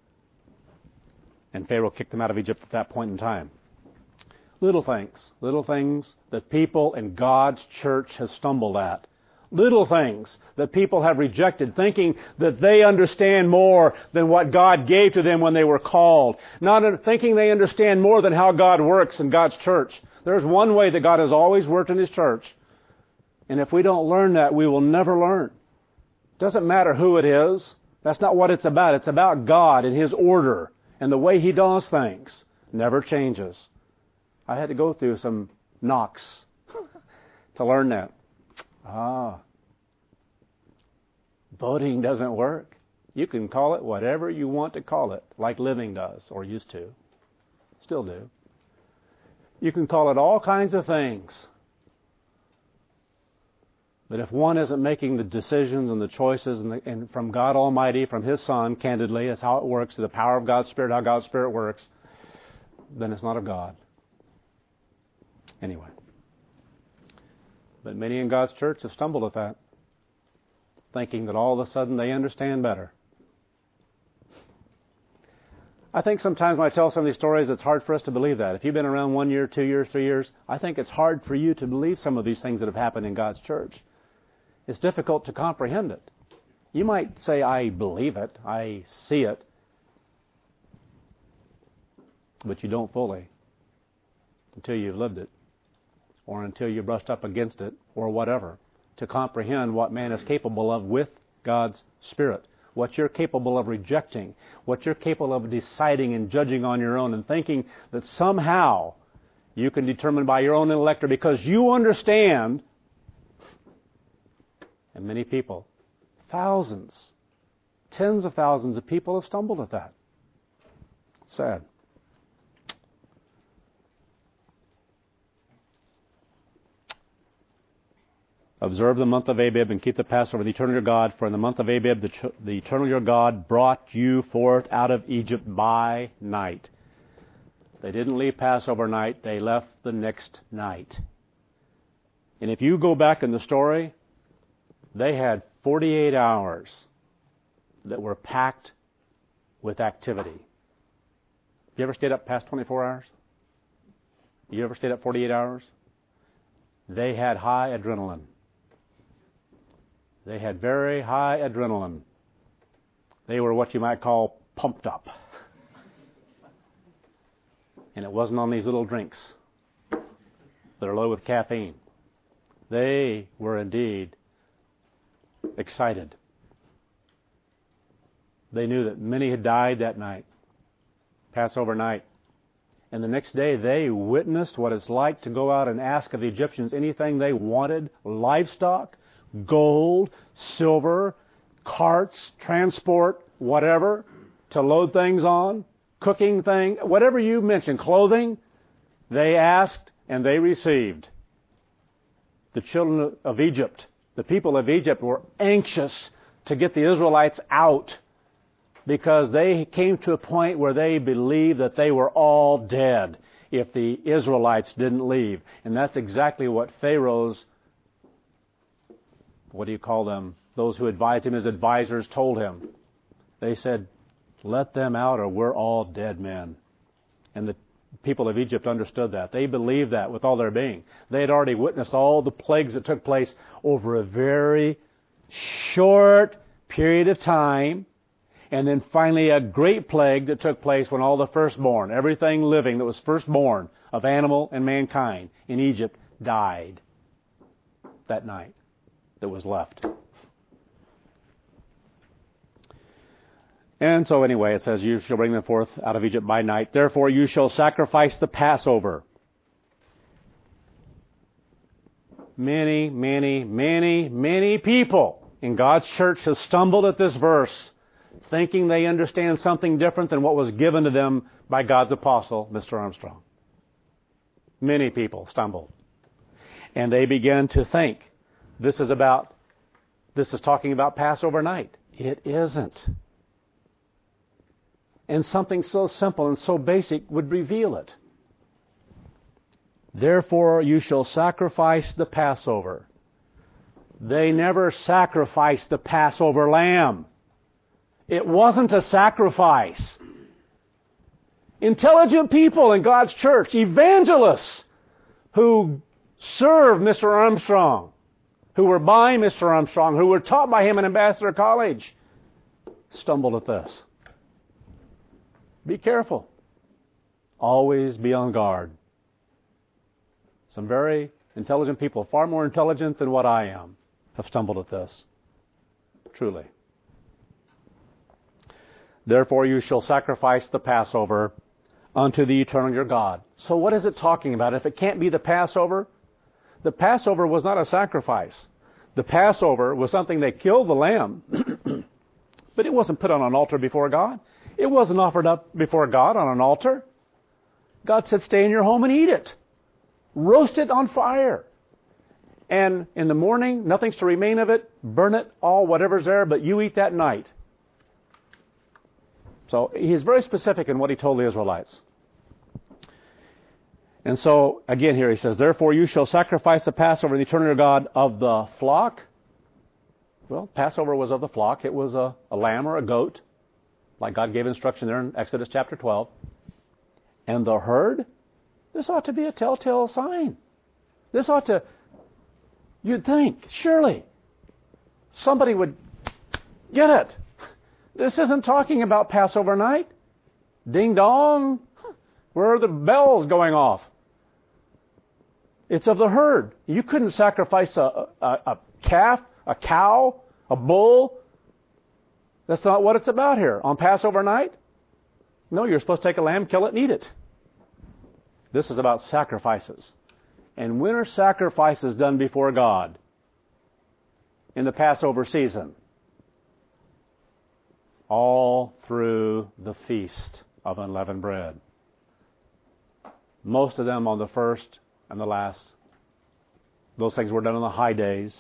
And Pharaoh kicked them out of Egypt at that point in time. Little things that people in God's church have stumbled at. Little things that people have rejected, thinking that they understand more than what God gave to them when they were called. Not thinking they understand more than how God works in God's church. There's one way that God has always worked in His church. And if we don't learn that, we will never learn. Doesn't matter who it is. That's not what it's about. It's about God and His order and the way He does things. Never changes. I had to go through some knocks to learn that. Voting doesn't work. You can call it whatever you want to call it, like Living does, or used to. Still do. You can call it all kinds of things. But if one isn't making the decisions and the choices and from God Almighty, from His Son, candidly, that's how it works, the power of God's Spirit, how God's Spirit works, then it's not of God. Anyway. But many in God's church have stumbled at that, thinking that all of a sudden they understand better. I think sometimes when I tell some of these stories, it's hard for us to believe that. If you've been around 1 year, 2 years, 3 years, I think it's hard for you to believe some of these things that have happened in God's church. It's difficult to comprehend it. You might say, I believe it, I see it, but you don't fully until you've lived it, or until you brushed up against it, or whatever, to comprehend what man is capable of with God's Spirit, what you're capable of rejecting, what you're capable of deciding and judging on your own, and thinking that somehow you can determine by your own intellect or because you understand. And many people, thousands, tens of thousands of people have stumbled at that. Sad. Observe the month of Abib and keep the Passover, the eternal your God. For in the month of Abib, the eternal your God brought you forth out of Egypt by night. They didn't leave Passover night. They left the next night. And if you go back in the story, they had 48 hours that were packed with activity. You ever stayed up past 24 hours? You ever stayed up 48 hours? They had high adrenaline. They had very high adrenaline. They were what you might call pumped up. And it wasn't on these little drinks that are loaded with caffeine. They were indeed excited. They knew that many had died that night, Passover night. And the next day they witnessed what it's like to go out and ask of the Egyptians anything they wanted, livestock, gold, silver, carts, transport, whatever, to load things on, cooking thing, whatever you mentioned, clothing, they asked and they received. The children of Egypt, the people of Egypt were anxious to get the Israelites out because they came to a point where they believed that they were all dead if the Israelites didn't leave. And that's exactly what Pharaoh's, those who advised him, his advisors told him. They said, let them out or we're all dead men. And the people of Egypt understood that. They believed that with all their being. They had already witnessed all the plagues that took place over a very short period of time. And then finally a great plague that took place when all the firstborn, everything living that was firstborn of animal and mankind in Egypt died that night that was left. And so anyway, it says, you shall bring them forth out of Egypt by night. Therefore you shall sacrifice the Passover. Many, many, many, many people in God's church have stumbled at this verse, thinking they understand something different than what was given to them by God's apostle, Mr. Armstrong. Many people stumbled. And they began to think, this is talking about Passover night. It isn't. And something so simple and so basic would reveal it. Therefore you shall sacrifice the Passover. They never sacrificed the Passover lamb. It wasn't a sacrifice. Intelligent people in God's church, evangelists who served Mr. Armstrong, who were by Mr. Armstrong, who were taught by him in Ambassador College, stumbled at this. Be careful. Always be on guard. Some very intelligent people, far more intelligent than what I am, have stumbled at this. Truly. Therefore you shall sacrifice the Passover unto the eternal your God. So what is it talking about? If it can't be the Passover was not a sacrifice. The Passover was something they killed the lamb, but it wasn't put on an altar before God. It wasn't offered up before God on an altar. God said, stay in your home and eat it. Roast it on fire. And in the morning, nothing's to remain of it. Burn it all, whatever's there, but you eat that night. So he's very specific in what he told the Israelites. And so, again here he says, therefore you shall sacrifice the Passover in the eternal God of the flock. Well, Passover was of the flock. It was a lamb or a goat, like God gave instruction there in Exodus chapter 12. And the herd, this ought to be a telltale sign. This ought to, you'd think, surely, somebody would get it. This isn't talking about Passover night. Ding dong. Where are the bells going off? It's of the herd. You couldn't sacrifice a calf, a cow, a bull. That's not what it's about here. On Passover night? No, you're supposed to take a lamb, kill it, and eat it. This is about sacrifices. And when are sacrifices done before God? In the Passover season. All through the Feast of Unleavened Bread. Most of them on the first and the last. Those things were done on the high days.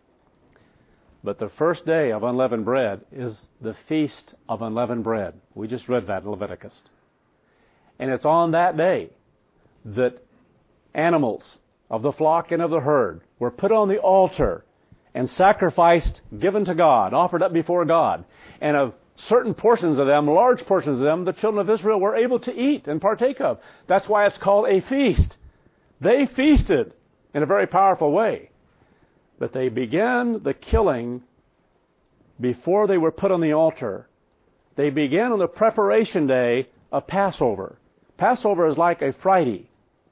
But the first day of unleavened bread is the Feast of Unleavened Bread. We just read that in Leviticus. And it's on that day that animals of the flock and of the herd were put on the altar and sacrificed, given to God, offered up before God. And of certain portions of them, large portions of them, the children of Israel were able to eat and partake of. That's why it's called a feast. They feasted in a very powerful way. But they began the killing before they were put on the altar. They began on the preparation day of Passover. Passover is like a Friday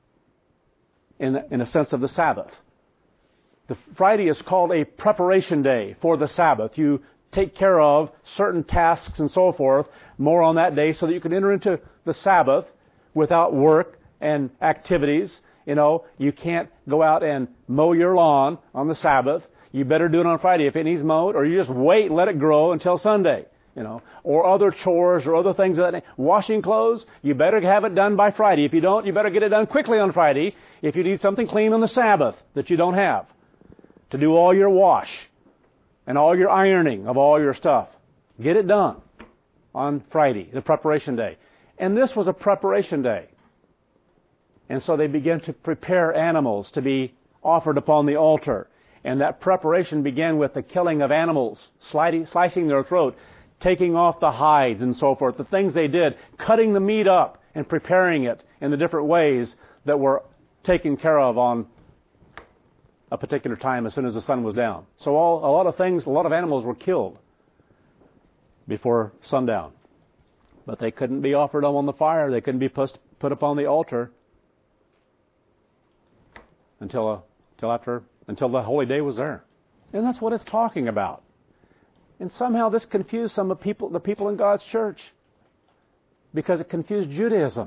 in a sense of the Sabbath. The Friday is called a preparation day for the Sabbath. You take care of certain tasks and so forth more on that day so that you can enter into the Sabbath without work and activities. You know, you can't go out and mow your lawn on the Sabbath. You better do it on Friday if it needs mowed, or you just wait and let it grow until Sunday. You know, or other chores or other things of that nature. Washing clothes, you better have it done by Friday. If you don't, you better get it done quickly on Friday if you need something clean on the Sabbath that you don't have. To do all your wash and all your ironing of all your stuff. Get it done on Friday, the preparation day. And this was a preparation day. And so they began to prepare animals to be offered upon the altar. And that preparation began with the killing of animals, slicing their throat, taking off the hides and so forth, the things they did, cutting the meat up and preparing it in the different ways that were taken care of on a particular time as soon as the sun was down. So a lot of animals were killed before sundown. But they couldn't be offered up on the fire. They couldn't be put upon the altar until the holy day was there. And that's what it's talking about. And somehow this confused the people in God's church, because it confused Judaism.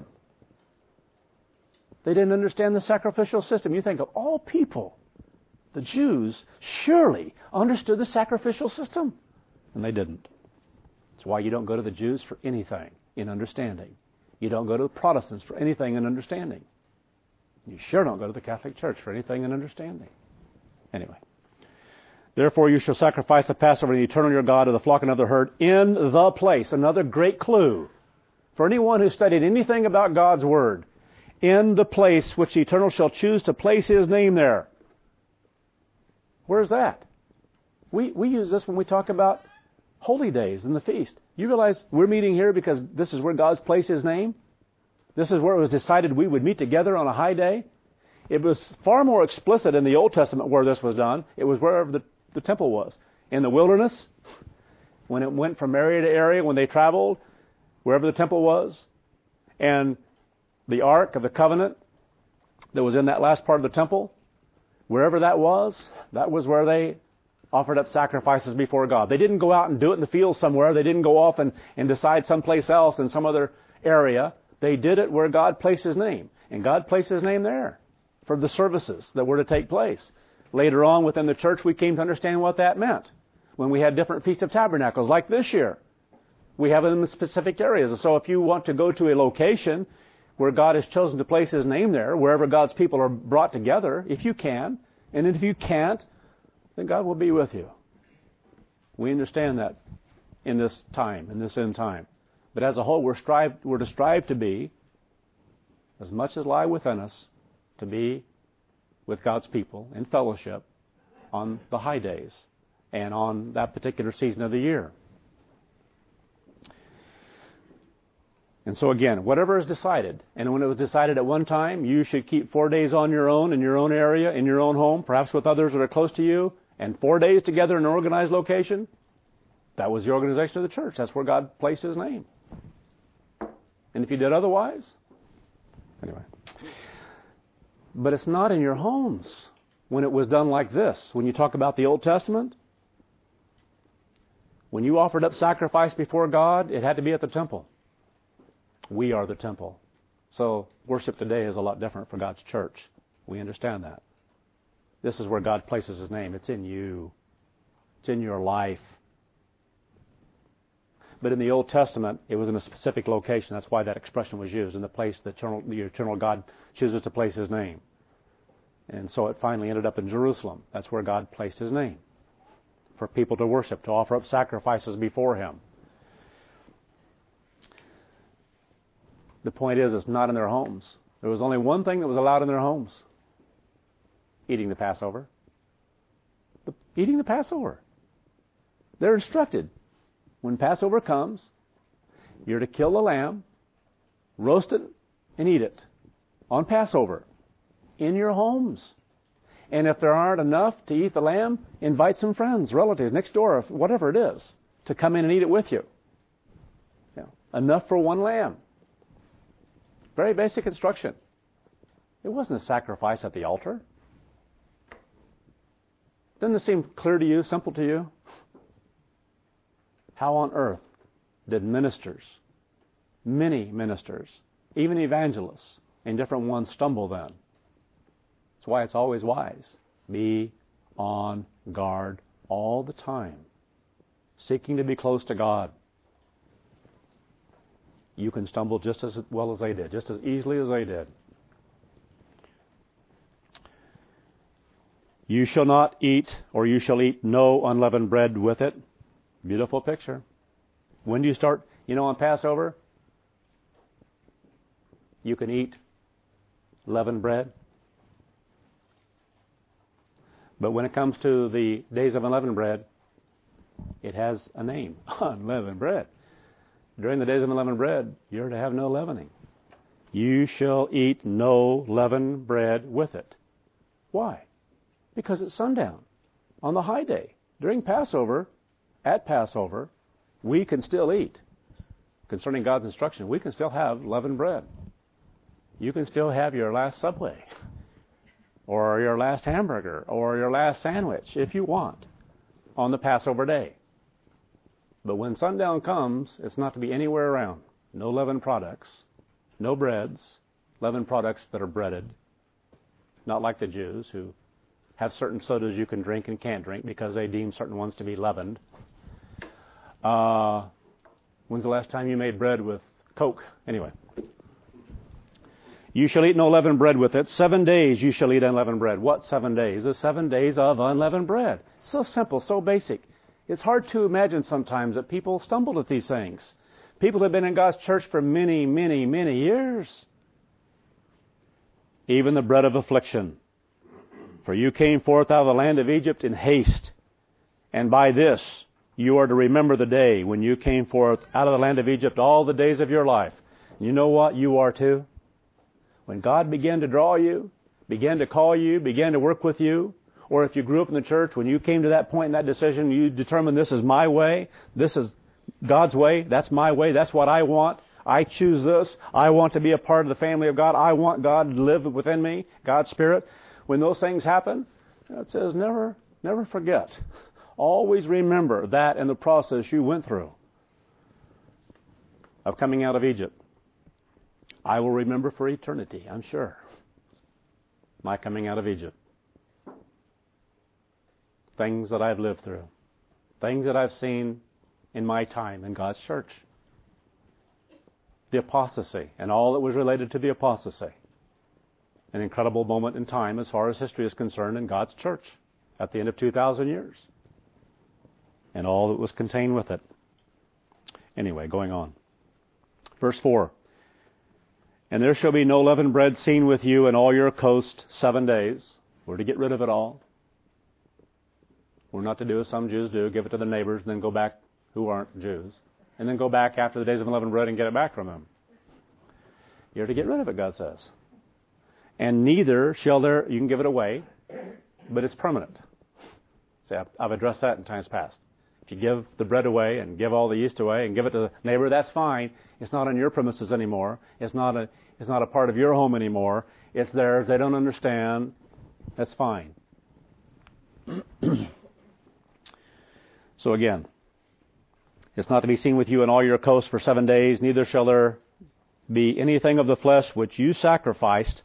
They didn't understand the sacrificial system. You think of all people, the Jews surely understood the sacrificial system. And they didn't. That's why you don't go to the Jews for anything in understanding. You don't go to the Protestants for anything in understanding. You sure don't go to the Catholic Church for anything in understanding. Anyway. Therefore you shall sacrifice the Passover to the eternal your God of the flock and of the herd in the place. Another great clue for anyone who studied anything about God's Word. In the place which the Eternal shall choose to place His name there. Where's that? We use this when we talk about holy days and the feast. You realize we're meeting here because this is where God's placed His name? This is where it was decided we would meet together on a high day? It was far more explicit in the Old Testament where this was done. It was wherever the temple was. In the wilderness, when it went from area to area, when they traveled, wherever the temple was. And the Ark of the Covenant that was in that last part of the temple, wherever that was where they offered up sacrifices before God. They didn't go out and do it in the field somewhere. They didn't go off and decide someplace else in some other area. They did it where God placed His name. And God placed His name there for the services that were to take place. Later on within the church, we came to understand what that meant. When we had different Feast of Tabernacles, like this year, we have them in specific areas. And so if you want to go to a location where God has chosen to place His name there, wherever God's people are brought together, if you can, and if you can't, then God will be with you. We understand that in this time, in this end time. But as a whole, we're to strive to be, as much as lie within us, to be with God's people in fellowship on the high days and on that particular season of the year. And so again, whatever is decided, and when it was decided at one time, you should keep 4 days on your own, in your own area, in your own home, perhaps with others that are close to you, and 4 days together in an organized location, that was the organization of the church. That's where God placed His name. And if you did otherwise, anyway. But it's not in your homes when it was done like this. When you talk about the Old Testament, when you offered up sacrifice before God, it had to be at the temple. We are the temple. So worship today is a lot different for God's church. We understand that. This is where God places His name. It's in you. It's in your life. But in the Old Testament, it was in a specific location. That's why that expression was used, in the place the eternal God chooses to place His name. And so it finally ended up in Jerusalem. That's where God placed His name for people to worship, to offer up sacrifices before Him. The point is, it's not in their homes. There was only one thing that was allowed in their homes. Eating the Passover. Eating the Passover. They're instructed. When Passover comes, you're to kill the lamb, roast it, and eat it on Passover in your homes. And if there aren't enough to eat the lamb, invite some friends, relatives, next door, whatever it is, to come in and eat it with you. Yeah. Enough for one lamb. Very basic instruction. It wasn't a sacrifice at the altar. Doesn't it seem clear to you, simple to you? How on earth did ministers, many ministers, even evangelists, and different ones stumble then? That's why it's always wise. Be on guard all the time, seeking to be close to God. You can stumble just as well as they did, just as easily as they did. You shall not eat, or you shall eat no unleavened bread with it. Beautiful picture. When do you start? On Passover, you can eat leavened bread. But when it comes to the days of unleavened bread, it has a name, unleavened bread. During the days of unleavened bread, you're to have no leavening. You shall eat no leavened bread with it. Why? Because it's sundown on the high day. During Passover, at Passover, we can still eat. Concerning God's instruction, we can still have leavened bread. You can still have your last Subway, or your last hamburger, or your last sandwich, if you want, on the Passover day. But when sundown comes, it's not to be anywhere around. No leavened products, no breads, leavened products that are breaded. Not like the Jews who have certain sodas you can drink and can't drink because they deem certain ones to be leavened. When's the last time you made bread with Coke? Anyway. You shall eat no leavened bread with it. 7 days you shall eat unleavened bread. What 7 days? The 7 days of unleavened bread. So simple, so basic. It's hard to imagine sometimes that people stumbled at these things. People have been in God's church for many, many, many years. Even the bread of affliction. For you came forth out of the land of Egypt in haste. And by this you are to remember the day when you came forth out of the land of Egypt all the days of your life. You know what? You are too. When God began to draw you, began to call you, began to work with you, or if you grew up in the church, when you came to that point in that decision, you determined this is my way, this is God's way, that's my way, that's what I want. I choose this. I want to be a part of the family of God. I want God to live within me, God's Spirit. When those things happen, it says never forget. Always remember that in the process you went through of coming out of Egypt. I will remember for eternity, I'm sure, my coming out of Egypt. Things that I've lived through. Things that I've seen in my time in God's church. The apostasy and all that was related to the apostasy. An incredible moment in time as far as history is concerned in God's church at the end of 2,000 years. And all that was contained with it. Anyway, going on. Verse 4. And there shall be no leavened bread seen with you in all your coast 7 days. We're to get rid of it all. We're not to do as some Jews do, give it to their neighbors, and then go back who aren't Jews. And then go back after the days of unleavened bread and get it back from them. You're to get rid of it, God says. And neither shall there, you can give it away, but it's permanent. See, I've addressed that in times past. If you give the bread away and give all the yeast away and give it to the neighbor, that's fine. It's not on your premises anymore. It's not a part of your home anymore. It's theirs. They don't understand. That's fine. So again, it's not to be seen with you in all your coasts for 7 days. Neither shall there be anything of the flesh which you sacrificed.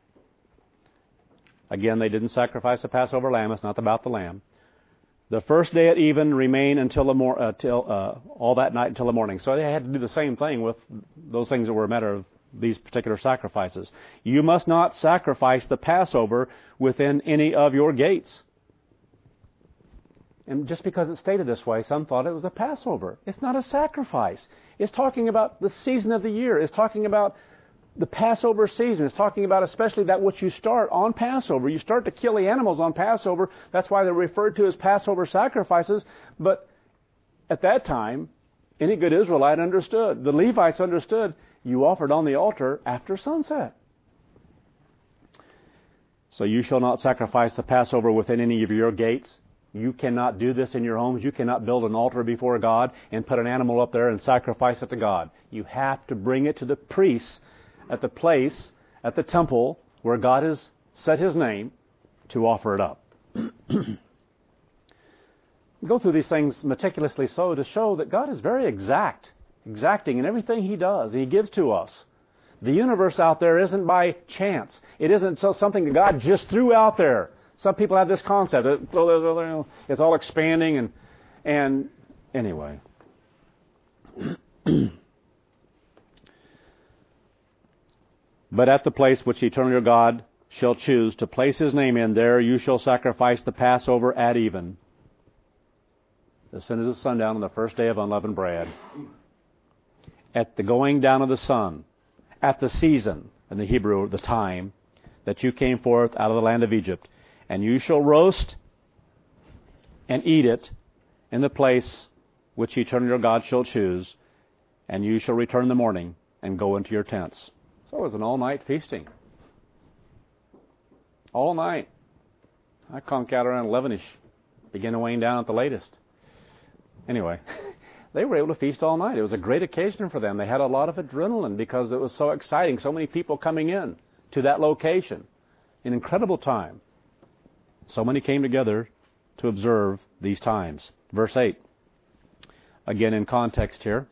Again, they didn't sacrifice the Passover lamb. It's not about the lamb. The first day at even remain until all that night until the morning. So they had to do the same thing with those things that were a matter of these particular sacrifices. You must not sacrifice the Passover within any of your gates. And just because it's stated this way, some thought it was a Passover. It's not a sacrifice. It's talking about the season of the year. It's talking about the Passover season. It's talking about especially that which you start on Passover. You start to kill the animals on Passover. That's why they're referred to as Passover sacrifices. But at that time, any good Israelite understood. The Levites understood you offered on the altar after sunset. So you shall not sacrifice the Passover within any of your gates. You cannot do this in your homes. You cannot build an altar before God and put an animal up there and sacrifice it to God. You have to bring it to the priests at the place, at the temple, where God has set His name to offer it up. Go through these things meticulously so to show that God is very exacting in everything He does, He gives to us. The universe out there isn't by chance. It isn't something that God just threw out there. Some people have this concept. It's all expanding and anyway. But at the place which the eternal your God shall choose to place His name in, there you shall sacrifice the Passover at even, as soon as the sundown on the first day of unleavened bread, at the going down of the sun, at the season, in the Hebrew, the time, that you came forth out of the land of Egypt. And you shall roast and eat it in the place which the eternal your God shall choose, and you shall return in the morning and go into your tents. So it was an all-night feasting. All night. I conked out around 11ish. Began to wane down at the latest. Anyway, they were able to feast all night. It was a great occasion for them. They had a lot of adrenaline because it was so exciting. So many people coming in to that location. An incredible time. So many came together to observe these times. Verse 8. again in context here,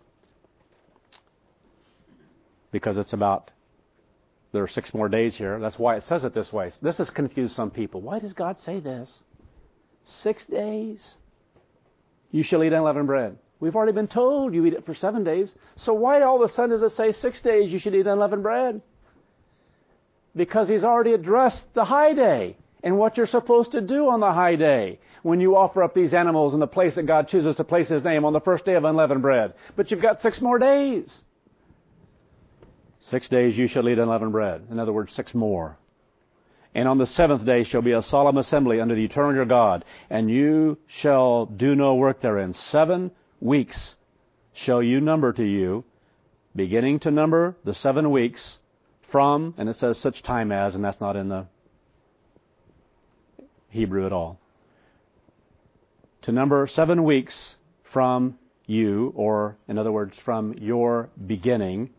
because it's about, there are 6 more days here. That's why it says it this way. This has confused some people. Why does God say this? 6 days? You shall eat unleavened bread. We've already been told you eat it for 7 days. So why all of a sudden does it say 6 days you should eat unleavened bread? Because He's already addressed the high day and what you're supposed to do on the high day when you offer up these animals in the place that God chooses to place His name on the first day of unleavened bread. But you've got 6 more days. 6 days you shall eat unleavened bread. In other words, 6 more. And on the 7th day shall be a solemn assembly unto the eternal your God, and you shall do no work therein. 7 weeks shall you number to you, beginning to number the 7 weeks from, and it says such time as, and that's not in the Hebrew at all. To number 7 weeks from you, or in other words, from your beginning.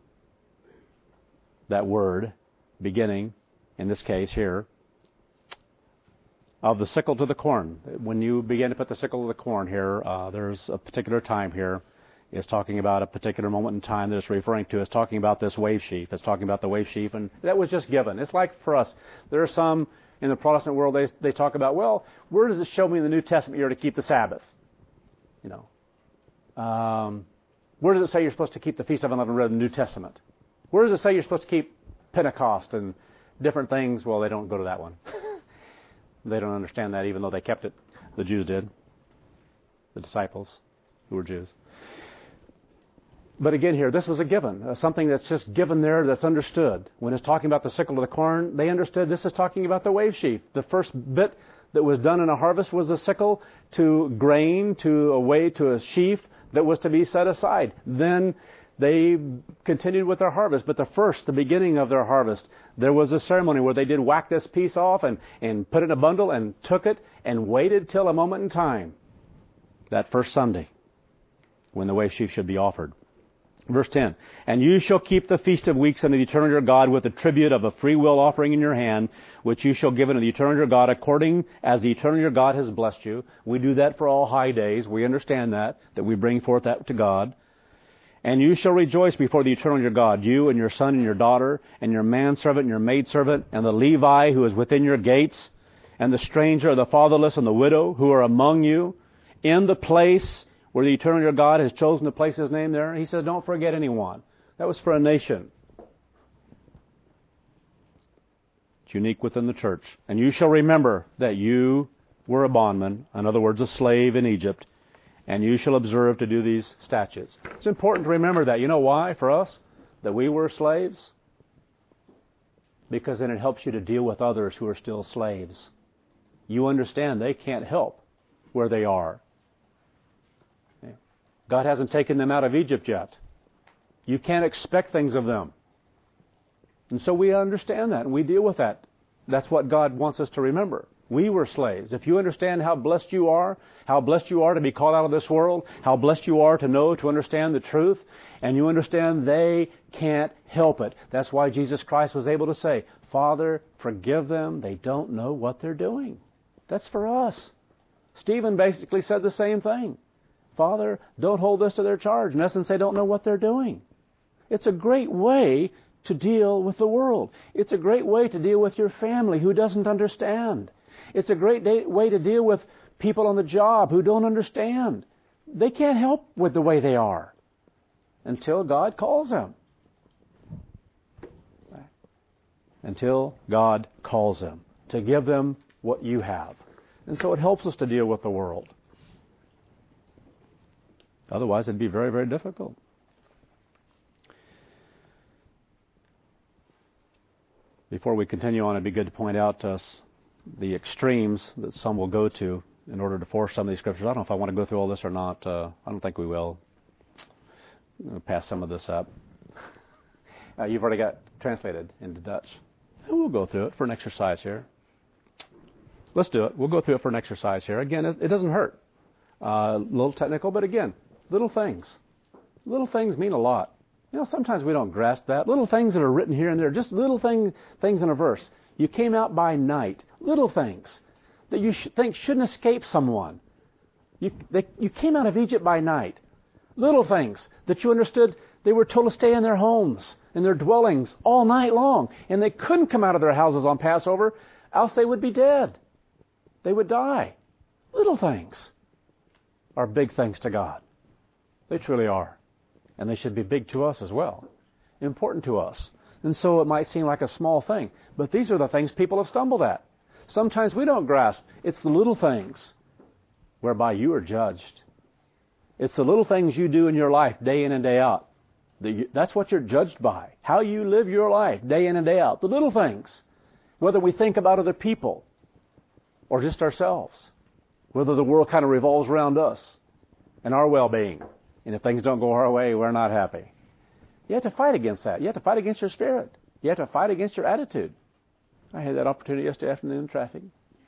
That word, beginning, in this case here, of the sickle to the corn. When you begin to put the sickle to the corn here, there's a particular time here. It's talking about a particular moment in time that it's referring to. It's talking about this wave sheaf. It's talking about the wave sheaf, and that was just given. It's like for us, there are some in the Protestant world, they talk about, well, where does it show me in the New Testament you're to keep the Sabbath? You know, where does it say you're supposed to keep the Feast of Unleavened Bread in the New Testament? Where does it say you're supposed to keep Pentecost and different things? Well, they don't go to that one. They don't understand that, even though they kept it. The Jews did. The disciples, who were Jews. But again here, this was a given. Something that's just given there that's understood. When it's talking about the sickle of the corn, they understood this is talking about the wave sheaf. The first bit that was done in a harvest was a sickle to grain, to a sheaf that was to be set aside. Then they continued with their harvest, but the beginning of their harvest, there was a ceremony where they did whack this piece off and put it in a bundle and took it and waited till a moment in time, that first Sunday, when the wave sheaf should be offered. Verse 10, and you shall keep the Feast of Weeks unto the eternal your God with the tribute of a free will offering in your hand, which you shall give unto the eternal your God according as the eternal your God has blessed you. We do that for all high days. We understand that we bring forth that to God. And you shall rejoice before the eternal your God, you and your son and your daughter, and your manservant and your maidservant, and the Levi who is within your gates, and the stranger, the fatherless, and the widow who are among you, in the place where the eternal your God has chosen to place His name there. He says, don't forget anyone. That was for a nation. It's unique within the church. And you shall remember that you were a bondman, in other words, a slave in Egypt, and you shall observe to do these statutes. It's important to remember that. You know why, for us, that we were slaves? Because then it helps you to deal with others who are still slaves. You understand they can't help where they are. God hasn't taken them out of Egypt yet. You can't expect things of them. And so we understand that, and we deal with that. That's what God wants us to remember. We were slaves. If you understand how blessed you are to be called out of this world, how blessed you are to understand the truth, and you understand they can't help it. That's why Jesus Christ was able to say, Father, forgive them. They don't know what they're doing. That's for us. Stephen basically said the same thing. Father, don't hold this to their charge. In essence, they don't know what they're doing. It's a great way to deal with the world. It's a great way to deal with your family who doesn't understand. It's a great way to deal with people on the job who don't understand. They can't help with the way they are until God calls them. Until God calls them to give them what you have. And so it helps us to deal with the world. Otherwise, it'd be very, very difficult. Before we continue on, it'd be good to point out to us the extremes that some will go to in order to force some of these scriptures. I don't know if I want to go through all this or not. I don't think we will. I'm going to pass some of this up. You've already got translated into Dutch. We'll go through it for an exercise here. Let's do it. We'll go through it for an exercise here. Again, it doesn't hurt. A little technical, but again, little things. Little things mean a lot. You know, sometimes we don't grasp that. Little things that are written here and there, just little things in a verse. You came out by night. Little things that you think shouldn't escape someone. You came out of Egypt by night. Little things that you understood they were told to stay in their homes, in their dwellings all night long. And they couldn't come out of their houses on Passover, else they would be dead. They would die. Little things are big things to God. They truly are. And they should be big to us as well. Important to us. And so it might seem like a small thing. But these are the things people have stumbled at. Sometimes we don't grasp. It's the little things whereby you are judged. It's the little things you do in your life day in and day out. That's what you're judged by. How you live your life day in and day out. The little things. Whether we think about other people or just ourselves. Whether the world kind of revolves around us and our well-being. And if things don't go our way, we're not happy. You have to fight against that. You have to fight against your spirit. You have to fight against your attitude. I had that opportunity yesterday afternoon in traffic.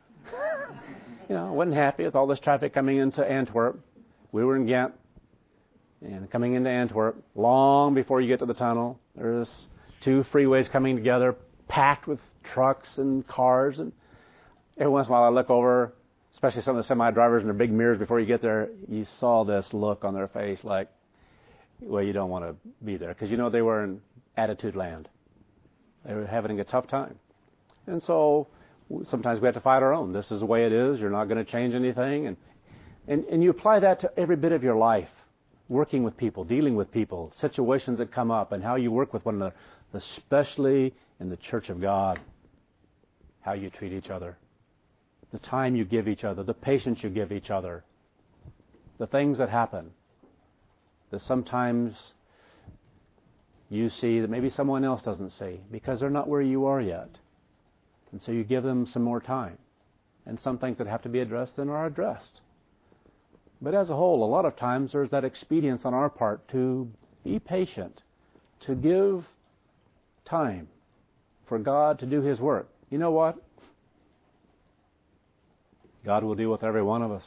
I wasn't happy with all this traffic coming into Antwerp. We were in Ghent. And coming into Antwerp, long before you get to the tunnel, there's two freeways coming together, packed with trucks and cars. And every once in a while I look over, especially some of the semi-drivers in their big mirrors before you get there, you saw this look on their face like, well, you don't want to be there. Because they were in attitude land. They were having a tough time. And so sometimes we have to fight our own. This is the way it is. You're not going to change anything. And you apply that to every bit of your life. Working with people, dealing with people, situations that come up, and how you work with one another, especially in the church of God. How you treat each other. The time you give each other, the patience you give each other. The things that happen. That sometimes you see that maybe someone else doesn't see because they're not where you are yet. And so you give them some more time. And some things that have to be addressed then are addressed. But as a whole, a lot of times there's that expedience on our part to be patient, to give time for God to do His work. You know what? God will deal with every one of us.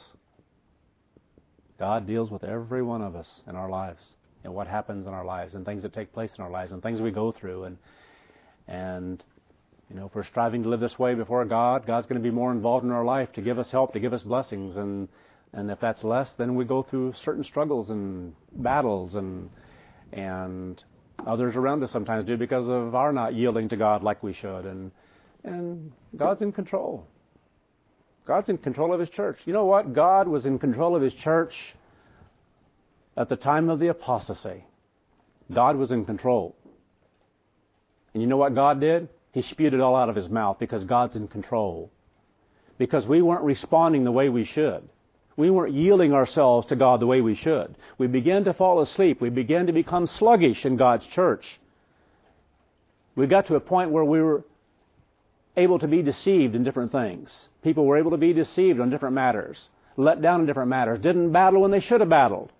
God deals with every one of us in our lives, and what happens in our lives, and things that take place in our lives, and things we go through. And if we're striving to live this way before God, God's going to be more involved in our life to give us help, to give us blessings. And if that's less, then we go through certain struggles and battles, and others around us sometimes do because of our not yielding to God like we should. And God's in control. God's in control of His church. You know what? God was in control of His church at the time of the apostasy. God was in control. And you know what God did? He spewed it all out of His mouth because God's in control. Because we weren't responding the way we should. We weren't yielding ourselves to God the way we should. We began to fall asleep. We began to become sluggish in God's church. We got to a point where we were able to be deceived in different things. People were able to be deceived on different matters, let down in different matters, didn't battle when they should have battled.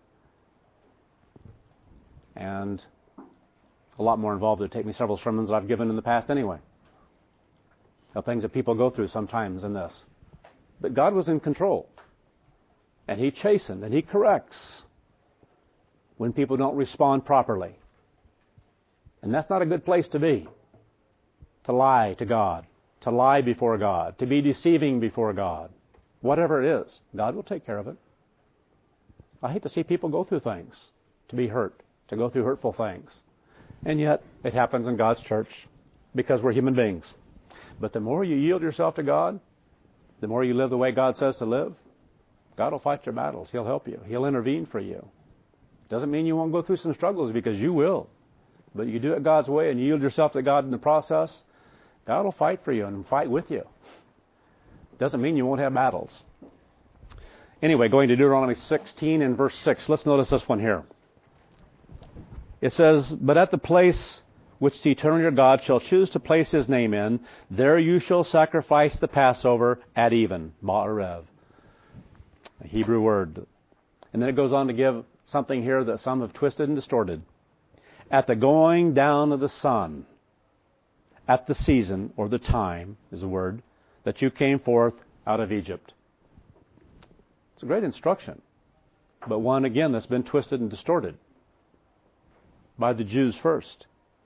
And a lot more involved. It would take me several sermons that I've given in the past anyway. Of things that people go through sometimes in this. But God was in control. And He chastened and He corrects when people don't respond properly. And that's not a good place to be. To lie to God. To lie before God. To be deceiving before God. Whatever it is, God will take care of it. I hate to see people go through things. To be hurt. To go through hurtful things. And yet, it happens in God's church. Because we're human beings. But the more you yield yourself to God, the more you live the way God says to live, God will fight your battles. He'll help you. He'll intervene for you. Doesn't mean you won't go through some struggles, because you will. But you do it God's way and yield yourself to God in the process, God will fight for you and fight with you. Doesn't mean you won't have battles. Anyway, going to Deuteronomy 16 and verse 6. Let's notice this one here. It says, "But at the place which the Eternal your God shall choose to place His name in, there you shall sacrifice the Passover at even." Ba'arev. A Hebrew word. And then it goes on to give something here that some have twisted and distorted. "At the going down of the sun, at the season," or the time is the word, "that you came forth out of Egypt." It's a great instruction. But one, again, that's been twisted and distorted. By the Jews first.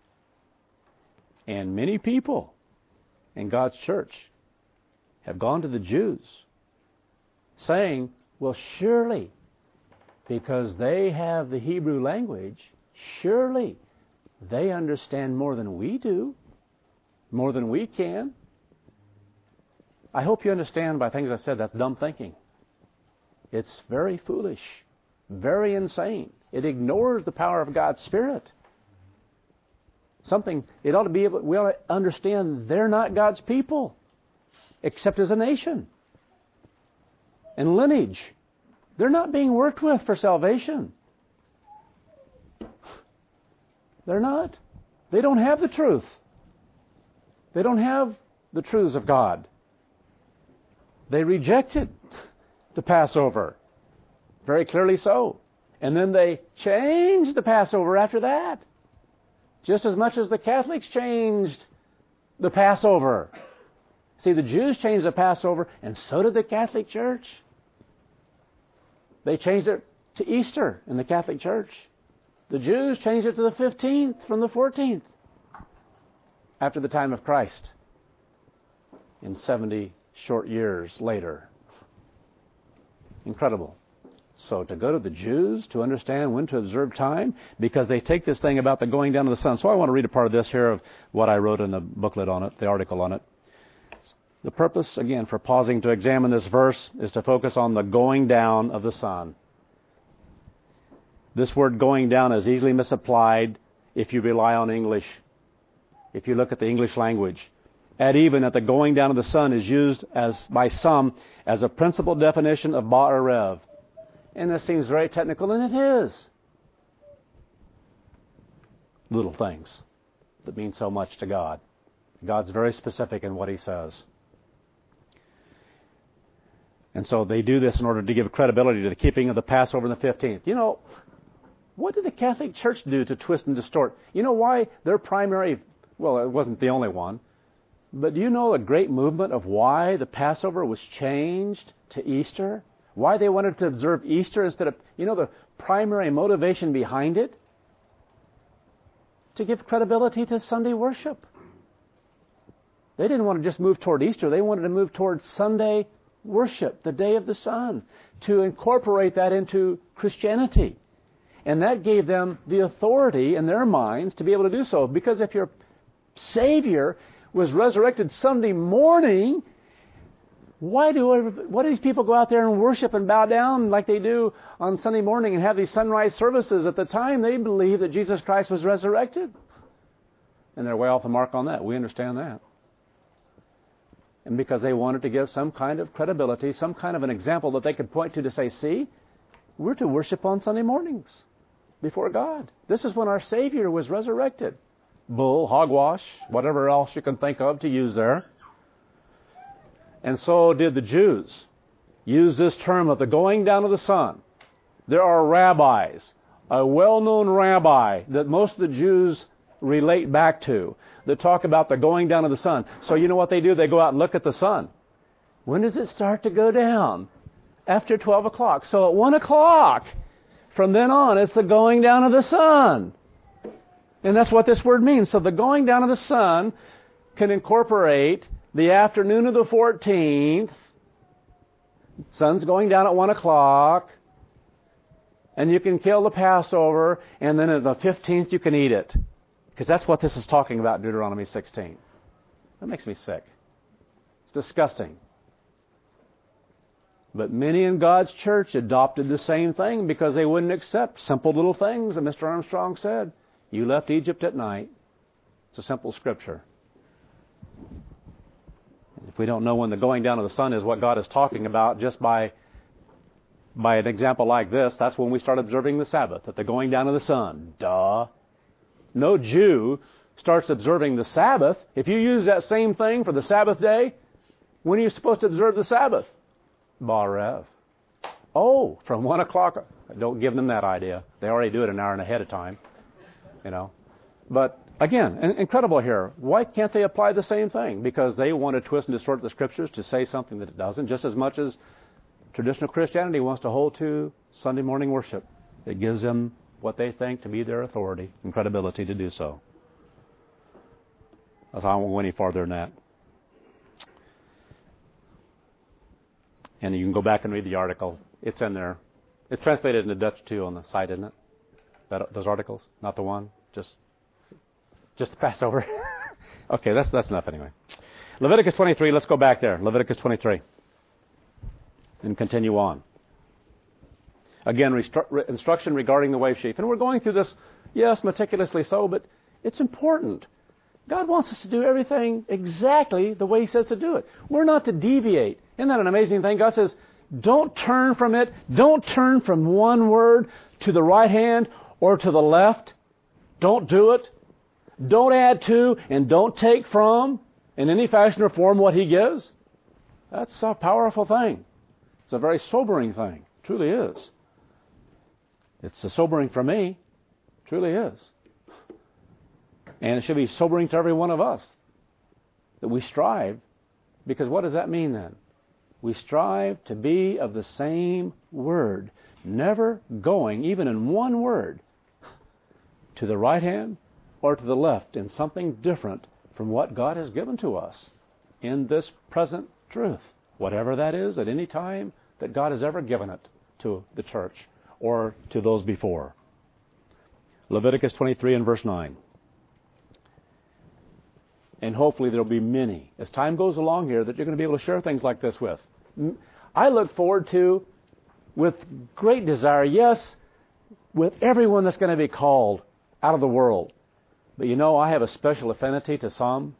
And many people in God's church have gone to the Jews saying, well, surely because they have the Hebrew language. Surely they understand more than we do, more than we can. I hope you understand by things I said that's dumb thinking. It's very foolish, very insane. It ignores the power of God's Spirit. We ought to understand they're not God's people, except as a nation and lineage. They're not being worked with for salvation. They're not. They don't have the truth. They don't have the truths of God. They rejected the Passover. Very clearly so. And then they changed the Passover after that. Just as much as the Catholics changed the Passover. See, the Jews changed the Passover, and so did the Catholic Church. They changed it to Easter in the Catholic Church. The Jews changed it to the 15th from the 14th after the time of Christ in 70 short years later. Incredible. So to go to the Jews to understand when to observe time, because they take this thing about the going down of the sun. So I want to read a part of this here of what I wrote in the booklet on it, the article on it. The purpose, again, for pausing to examine this verse is to focus on the going down of the sun. This word going down is easily misapplied if you rely on English. If you look at the English language. At even, at the going down of the sun is used by some as a principal definition of Ba'arev. And this seems very technical, and it is. Little things that mean so much to God. God's very specific in what He says. And so they do this in order to give credibility to the keeping of the Passover on the 15th. You know, what did the Catholic Church do to twist and distort? You know why their primary, well, it wasn't the only one, but do you know a great movement of why the Passover was changed to Easter? Why they wanted to observe Easter instead of, the primary motivation behind it? To give credibility to Sunday worship. They didn't want to just move toward Easter. They wanted to move toward Sunday worship, the day of the sun, to incorporate that into Christianity. And that gave them the authority in their minds to be able to do so. Because if your Savior was resurrected Sunday morning, why do these people go out there and worship and bow down like they do on Sunday morning and have these sunrise services? At the time, they believed that Jesus Christ was resurrected. And they're way off the mark on that. We understand that. And because they wanted to give some kind of credibility, some kind of an example that they could point to say, see, we're to worship on Sunday mornings before God. This is when our Savior was resurrected. Bull, hogwash, whatever else you can think of to use there. And so did the Jews use this term of the going down of the sun. There are rabbis, a well-known rabbi that most of the Jews relate back to, that talk about the going down of the sun. So you know what they do? They go out and look at the sun. When does it start to go down? After 12 o'clock. So at 1 o'clock, from then on, it's the going down of the sun. And that's what this word means. So the going down of the sun can incorporate the afternoon of the 14th. Sun's going down at 1 o'clock. And you can kill the Passover. And then at the 15th, you can eat it. Because that's what this is talking about in Deuteronomy 16. That makes me sick. It's disgusting. But many in God's church adopted the same thing because they wouldn't accept simple little things that Mr. Armstrong said. You left Egypt at night. It's a simple scripture. If we don't know when the going down of the sun is what God is talking about just by an example like this, that's when we start observing the Sabbath, at the going down of the sun. Duh. No Jew starts observing the Sabbath. If you use that same thing for the Sabbath day, when are you supposed to observe the Sabbath? Ba'arev. Oh, from 1 o'clock. Don't give them that idea. They already do it an hour and ahead of time. But again, incredible here. Why can't they apply the same thing? Because they want to twist and distort the Scriptures to say something that it doesn't, just as much as traditional Christianity wants to hold to Sunday morning worship. It gives them what they think to be their authority and credibility to do so. I won't go any farther than that. And you can go back and read the article. It's in there. It's translated into Dutch too on the site, isn't it? Those articles, not the one, just the Passover. Okay, that's enough anyway. Leviticus 23. Let's go back there. Leviticus 23, and continue on. Again, instruction regarding the wave sheaf, and we're going through this, yes, meticulously so, but it's important. God wants us to do everything exactly the way He says to do it. We're not to deviate. Isn't that an amazing thing? God says, don't turn from it. Don't turn from one word to the right hand or to the left. Don't do it. Don't add to and don't take from in any fashion or form what He gives. That's a powerful thing. It's a very sobering thing. It truly is. It's a sobering for me. It truly is. And it should be sobering to every one of us that we strive. Because what does that mean then? We strive to be of the same word, never going, even in one word, to the right hand or to the left in something different from what God has given to us in this present truth, whatever that is at any time that God has ever given it to the church or to those before. Leviticus 23 and verse 9. And hopefully there will be many, as time goes along here, that you're going to be able to share things like this with. I look forward to, with great desire, yes, with everyone that's going to be called out of the world. But you know, I have a special affinity to some.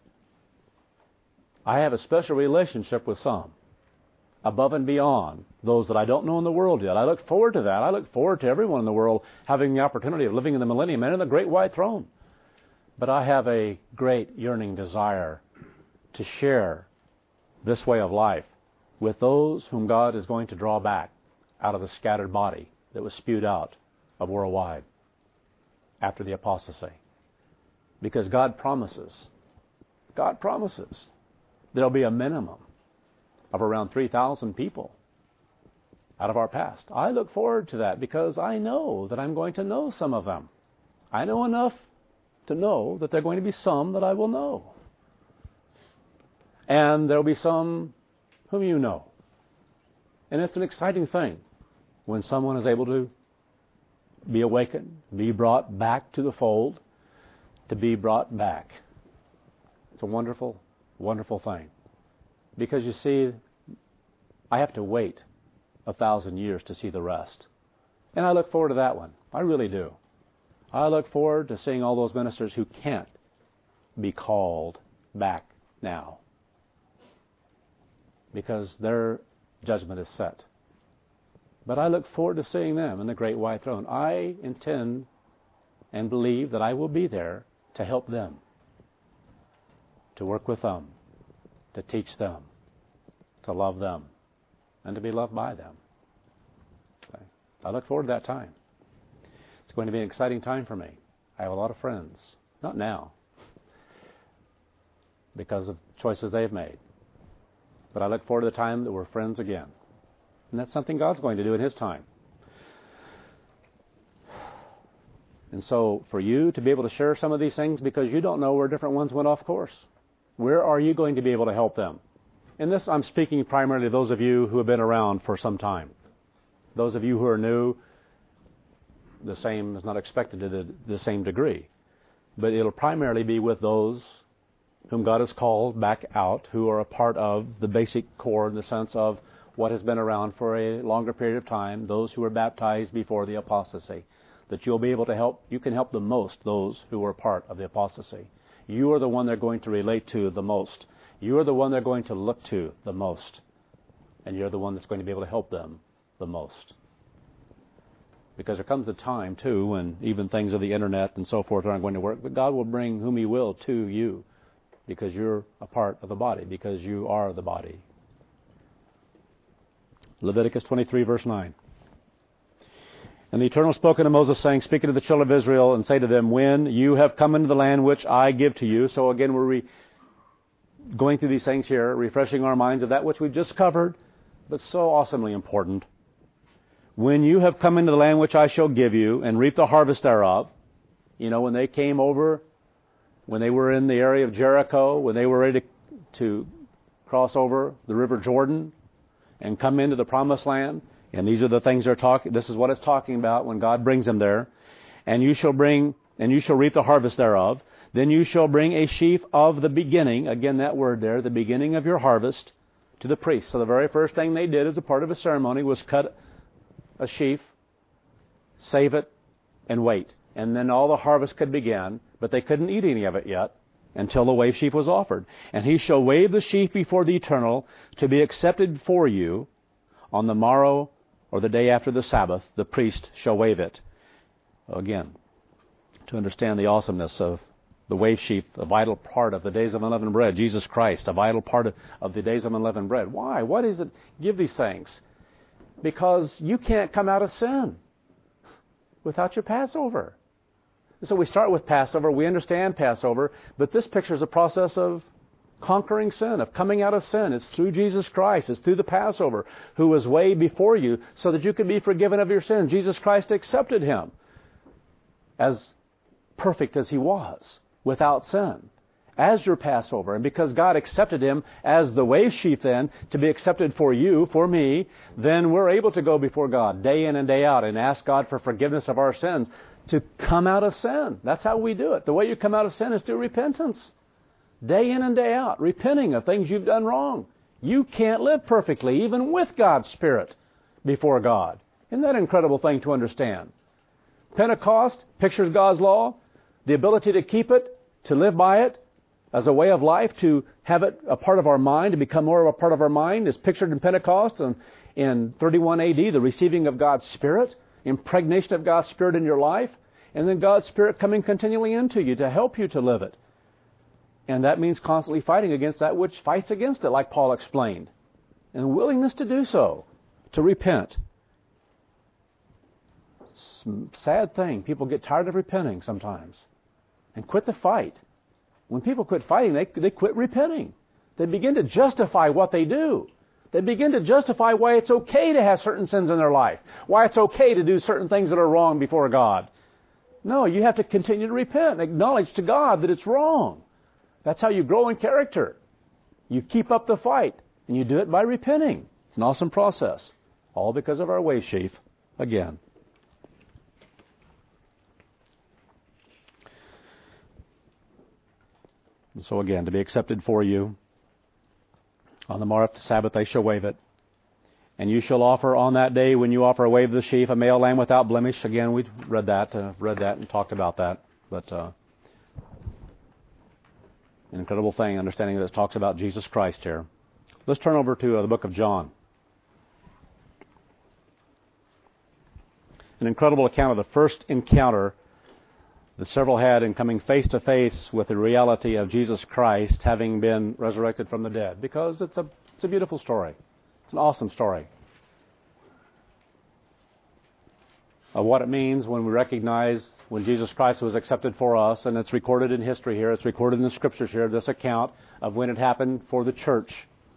I have a special relationship with some, above and beyond those that I don't know in the world yet. I look forward to that. I look forward to everyone in the world having the opportunity of living in the millennium and in the great white throne. But I have a great yearning desire to share this way of life with those whom God is going to draw back out of the scattered body that was spewed out of worldwide after the apostasy. Because God promises there'll be a minimum of around 3,000 people out of our past. I look forward to that because I know that I'm going to know some of them. I know enough to know that there are going to be some that I will know. And there will be some whom you know. And it's an exciting thing when someone is able to be awakened, be brought back to the fold, to be brought back. It's a wonderful, wonderful thing. Because you see, I have to wait 1,000 years to see the rest. And I look forward to that one. I really do. I look forward to seeing all those ministers who can't be called back now because their judgment is set. But I look forward to seeing them in the great white throne. I intend and believe that I will be there to help them, to work with them, to teach them, to love them, and to be loved by them. I look forward to that time. It's going to be an exciting time for me. I have a lot of friends. Not now, because of choices they've made. But I look forward to the time that we're friends again. And that's something God's going to do in His time. And so for you to be able to share some of these things because you don't know where different ones went off course, where are you going to be able to help them? In this, I'm speaking primarily to those of you who have been around for some time. Those of you who are new, the same is not expected to the same degree. But it'll primarily be with those whom God has called back out, who are a part of the basic core in the sense of what has been around for a longer period of time, those who were baptized before the apostasy. That you'll be able to help, you can help the most those who were part of the apostasy. You are the one they're going to relate to the most. You are the one they're going to look to the most. And you're the one that's going to be able to help them the most. Because there comes a time, too, when even things of the internet and so forth aren't going to work. But God will bring whom He will to you because you're a part of the body, because you are the body. Leviticus 23, verse 9. And the Eternal spoke unto Moses, saying, speaking to the children of Israel, and say to them, when you have come into the land which I give to you. So again, we're going through these things here, refreshing our minds of that which we've just covered, but so awesomely important. When you have come into the land which I shall give you, and reap the harvest thereof. You know, when they came over, when they were in the area of Jericho, when they were ready to cross over the river Jordan and come into the promised land, And these are the things this is what it's talking about when God brings them there. And you shall reap the harvest thereof. Then you shall bring a sheaf of the beginning, again that word there, the beginning of your harvest, to the priest. So the very first thing they did as a part of a ceremony was cut a sheaf, save it, and wait. And then all the harvest could begin, but they couldn't eat any of it yet until the wave sheaf was offered. And he shall wave the sheaf before the Eternal to be accepted for you. On the morrow or the day after the Sabbath, the priest shall wave it. Again, to understand the awesomeness of the wave sheaf, a vital part of the days of unleavened bread, Jesus Christ, a vital part of the days of unleavened bread. Why? What does it give these things? Because you can't come out of sin without your Passover. So we start with Passover, we understand Passover, but this pictures a process of conquering sin, of coming out of sin. It's through Jesus Christ, it's through the Passover, who was way before you so that you could be forgiven of your sins. Jesus Christ accepted him as perfect as he was, without sin, as your Passover. And because God accepted him as the wave sheaf then, to be accepted for you, for me, then we're able to go before God day in and day out and ask God for forgiveness of our sins, to come out of sin. That's how we do it. The way you come out of sin is through repentance. Day in and day out, repenting of things you've done wrong. You can't live perfectly, even with God's Spirit, before God. Isn't that an incredible thing to understand? Pentecost pictures God's law, the ability to keep it, to live by it, as a way of life, to have it a part of our mind, to become more of a part of our mind, is pictured in Pentecost and in 31 AD, the receiving of God's Spirit, impregnation of God's Spirit in your life, and then God's Spirit coming continually into you to help you to live it. And that means constantly fighting against that which fights against it, like Paul explained. And willingness to do so, to repent. Sad thing, people get tired of repenting sometimes and quit the fight. When people quit fighting, they quit repenting. They begin to justify what they do. They begin to justify why it's okay to have certain sins in their life, why it's okay to do certain things that are wrong before God. No, you have to continue to repent and acknowledge to God that it's wrong. That's how you grow in character. You keep up the fight, and you do it by repenting. It's an awesome process, all because of our wave sheaf again. And so again, to be accepted for you, on the morrow of the Sabbath they shall wave it. And you shall offer on that day, when you offer a wave of the sheaf, a male lamb without blemish. Again, we read that and talked about that. But an incredible thing, understanding that it talks about Jesus Christ here. Let's turn over to the book of John. An incredible account of the first encounter that several had in coming face to face with the reality of Jesus Christ having been resurrected from the dead. Because it's a beautiful story. It's an awesome story of what it means when we recognize when Jesus Christ was accepted for us, and it's recorded in history here, it's recorded in the Scriptures here, this account of when it happened for the church.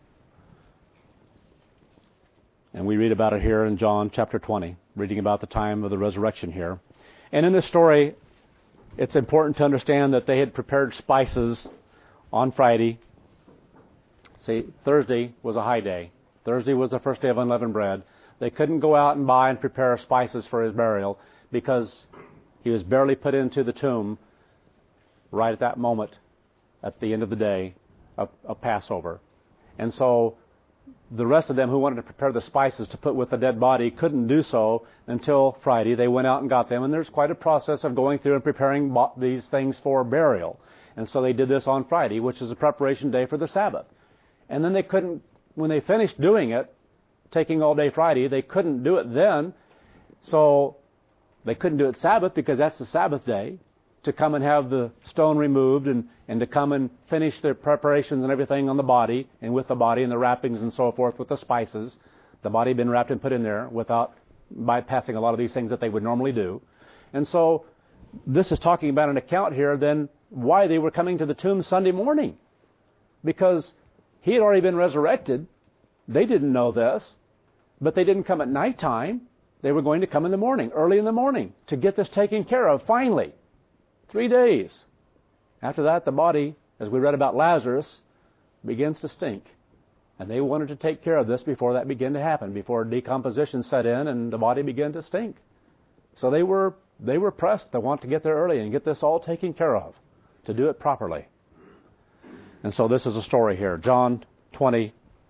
And we read about it here in John chapter 20, reading about the time of the resurrection here. And in this story, it's important to understand that they had prepared spices on Friday. See, Thursday was a high day. Thursday was the first day of unleavened bread. They couldn't go out and buy and prepare spices for his burial because he was barely put into the tomb right at that moment at the end of the day of Passover. And so the rest of them who wanted to prepare the spices to put with the dead body couldn't do so until Friday. They went out and got them, and there's quite a process of going through and preparing these things for burial. And so they did this on Friday, which is a preparation day for the Sabbath. And then they couldn't, when they finished doing it, taking all day Friday, they couldn't do it then. So they couldn't do it Sabbath because that's the Sabbath day, to come and have the stone removed and to come and finish their preparations and everything on the body and with the body and the wrappings and so forth with the spices. The body had been wrapped and put in there without bypassing a lot of these things that they would normally do. And so this is talking about an account here then why they were coming to the tomb Sunday morning. Because he had already been resurrected. They didn't know this, but they didn't come at nighttime. They were going to come in the morning, early in the morning, to get this taken care of finally. 3 days. After that, the body, as we read about Lazarus, begins to stink. And they wanted to take care of this before that began to happen, before decomposition set in and the body began to stink. So they were pressed to want to get there early and get this all taken care of, to do it properly. And so this is a story here. John 20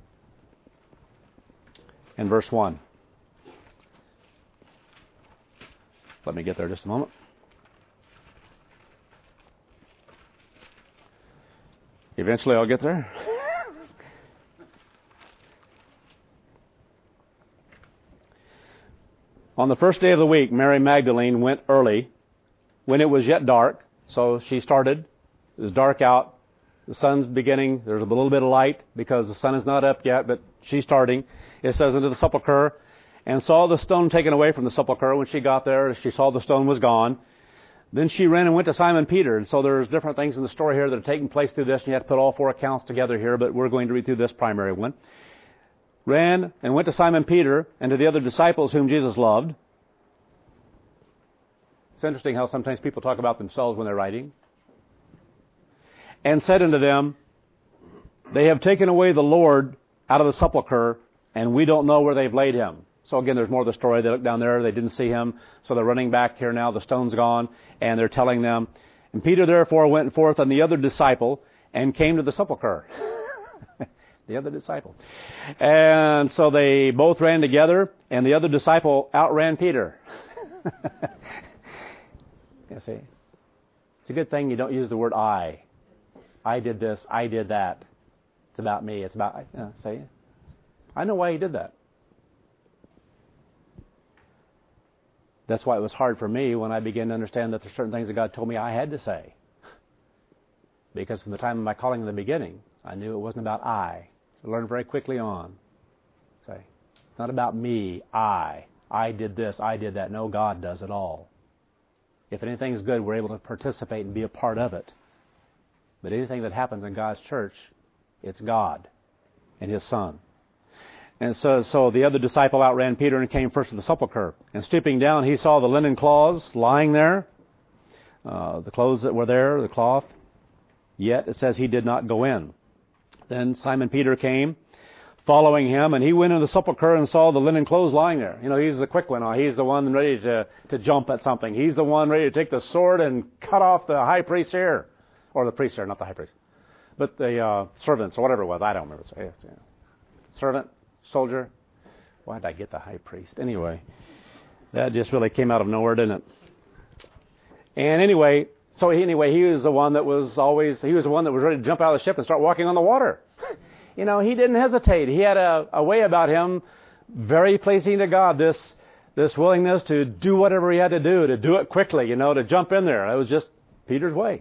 and verse 1. Let me get there just a moment. Eventually I'll get there. On the first day of the week, Mary Magdalene went early when it was yet dark. So she started. It was dark out. The sun's beginning. There's a little bit of light because the sun is not up yet, but she's starting. It says, into the sepulchre, and saw the stone taken away from the sepulchre. When she got there, she saw the stone was gone. Then she ran and went to Simon Peter. And so there's different things in the story here that are taking place through this, and you have to put all four accounts together here, but we're going to read through this primary one. Ran and went to Simon Peter and to the other disciples whom Jesus loved. It's interesting how sometimes people talk about themselves when they're writing. And said unto them, they have taken away the Lord out of the sepulchre, and we don't know where they've laid him. So again, there's more of the story. They looked down there, they didn't see him, so they're running back here now, the stone's gone, and they're telling them. And Peter therefore went forth and the other disciple, and came to the sepulchre. The other disciple. And so they both ran together, and the other disciple outran Peter. You see, it's a good thing you don't use the word I. I did this, I did that. It's about me. It's about, see? I know why he did that. That's why it was hard for me when I began to understand that there's certain things that God told me I had to say. Because from the time of my calling in the beginning, I knew it wasn't about I. I learned very quickly on. Say, it's not about me, I did this, I did that. No, God does it all. If anything's good, we're able to participate and be a part of it. But anything that happens in God's church, it's God and His Son. And so the other disciple outran Peter and came first to the sepulchre. And stooping down, he saw the linen cloths lying there, the clothes that were there, the cloth. Yet it says he did not go in. Then Simon Peter came, following him, and he went into the sepulchre and saw the linen clothes lying there. You know, he's the quick one. He's the one ready to jump at something. He's the one ready to take the sword and cut off the high priest's ear. Or the priest's ear, not the high priest. But the servants, or whatever it was. I don't remember. Servant, soldier. Why did I get the high priest? Anyway, that just really came out of nowhere, didn't it? And he was the one that was ready to jump out of the ship and start walking on the water. You know, he didn't hesitate. He had a way about him very pleasing to God, this willingness to do whatever he had to do it quickly, to jump in there. It was just Peter's way.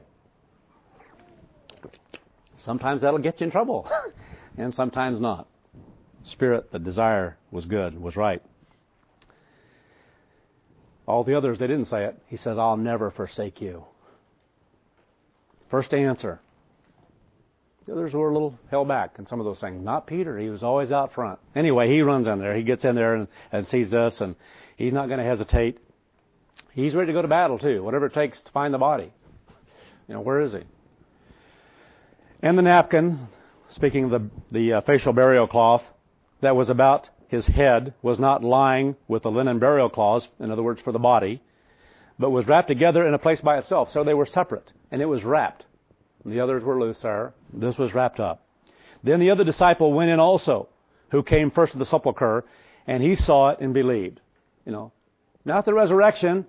Sometimes that'll get you in trouble, and sometimes not. Spirit, the desire was good, was right. All the others, they didn't say it. He says, I'll never forsake you. First answer. The others were a little held back in some of those things. Not Peter. He was always out front. Anyway, he runs in there. He gets in there and sees us, and he's not going to hesitate. He's ready to go to battle, too, whatever it takes to find the body. Where is he? And the napkin, speaking of the facial burial cloth, that was about his head was not lying with the linen burial cloths, in other words, for the body, but was wrapped together in a place by itself. So they were separate, and it was wrapped. The others were loose there. This was wrapped up. Then the other disciple went in also, who came first to the sepulchre, and he saw it and believed. Not the resurrection,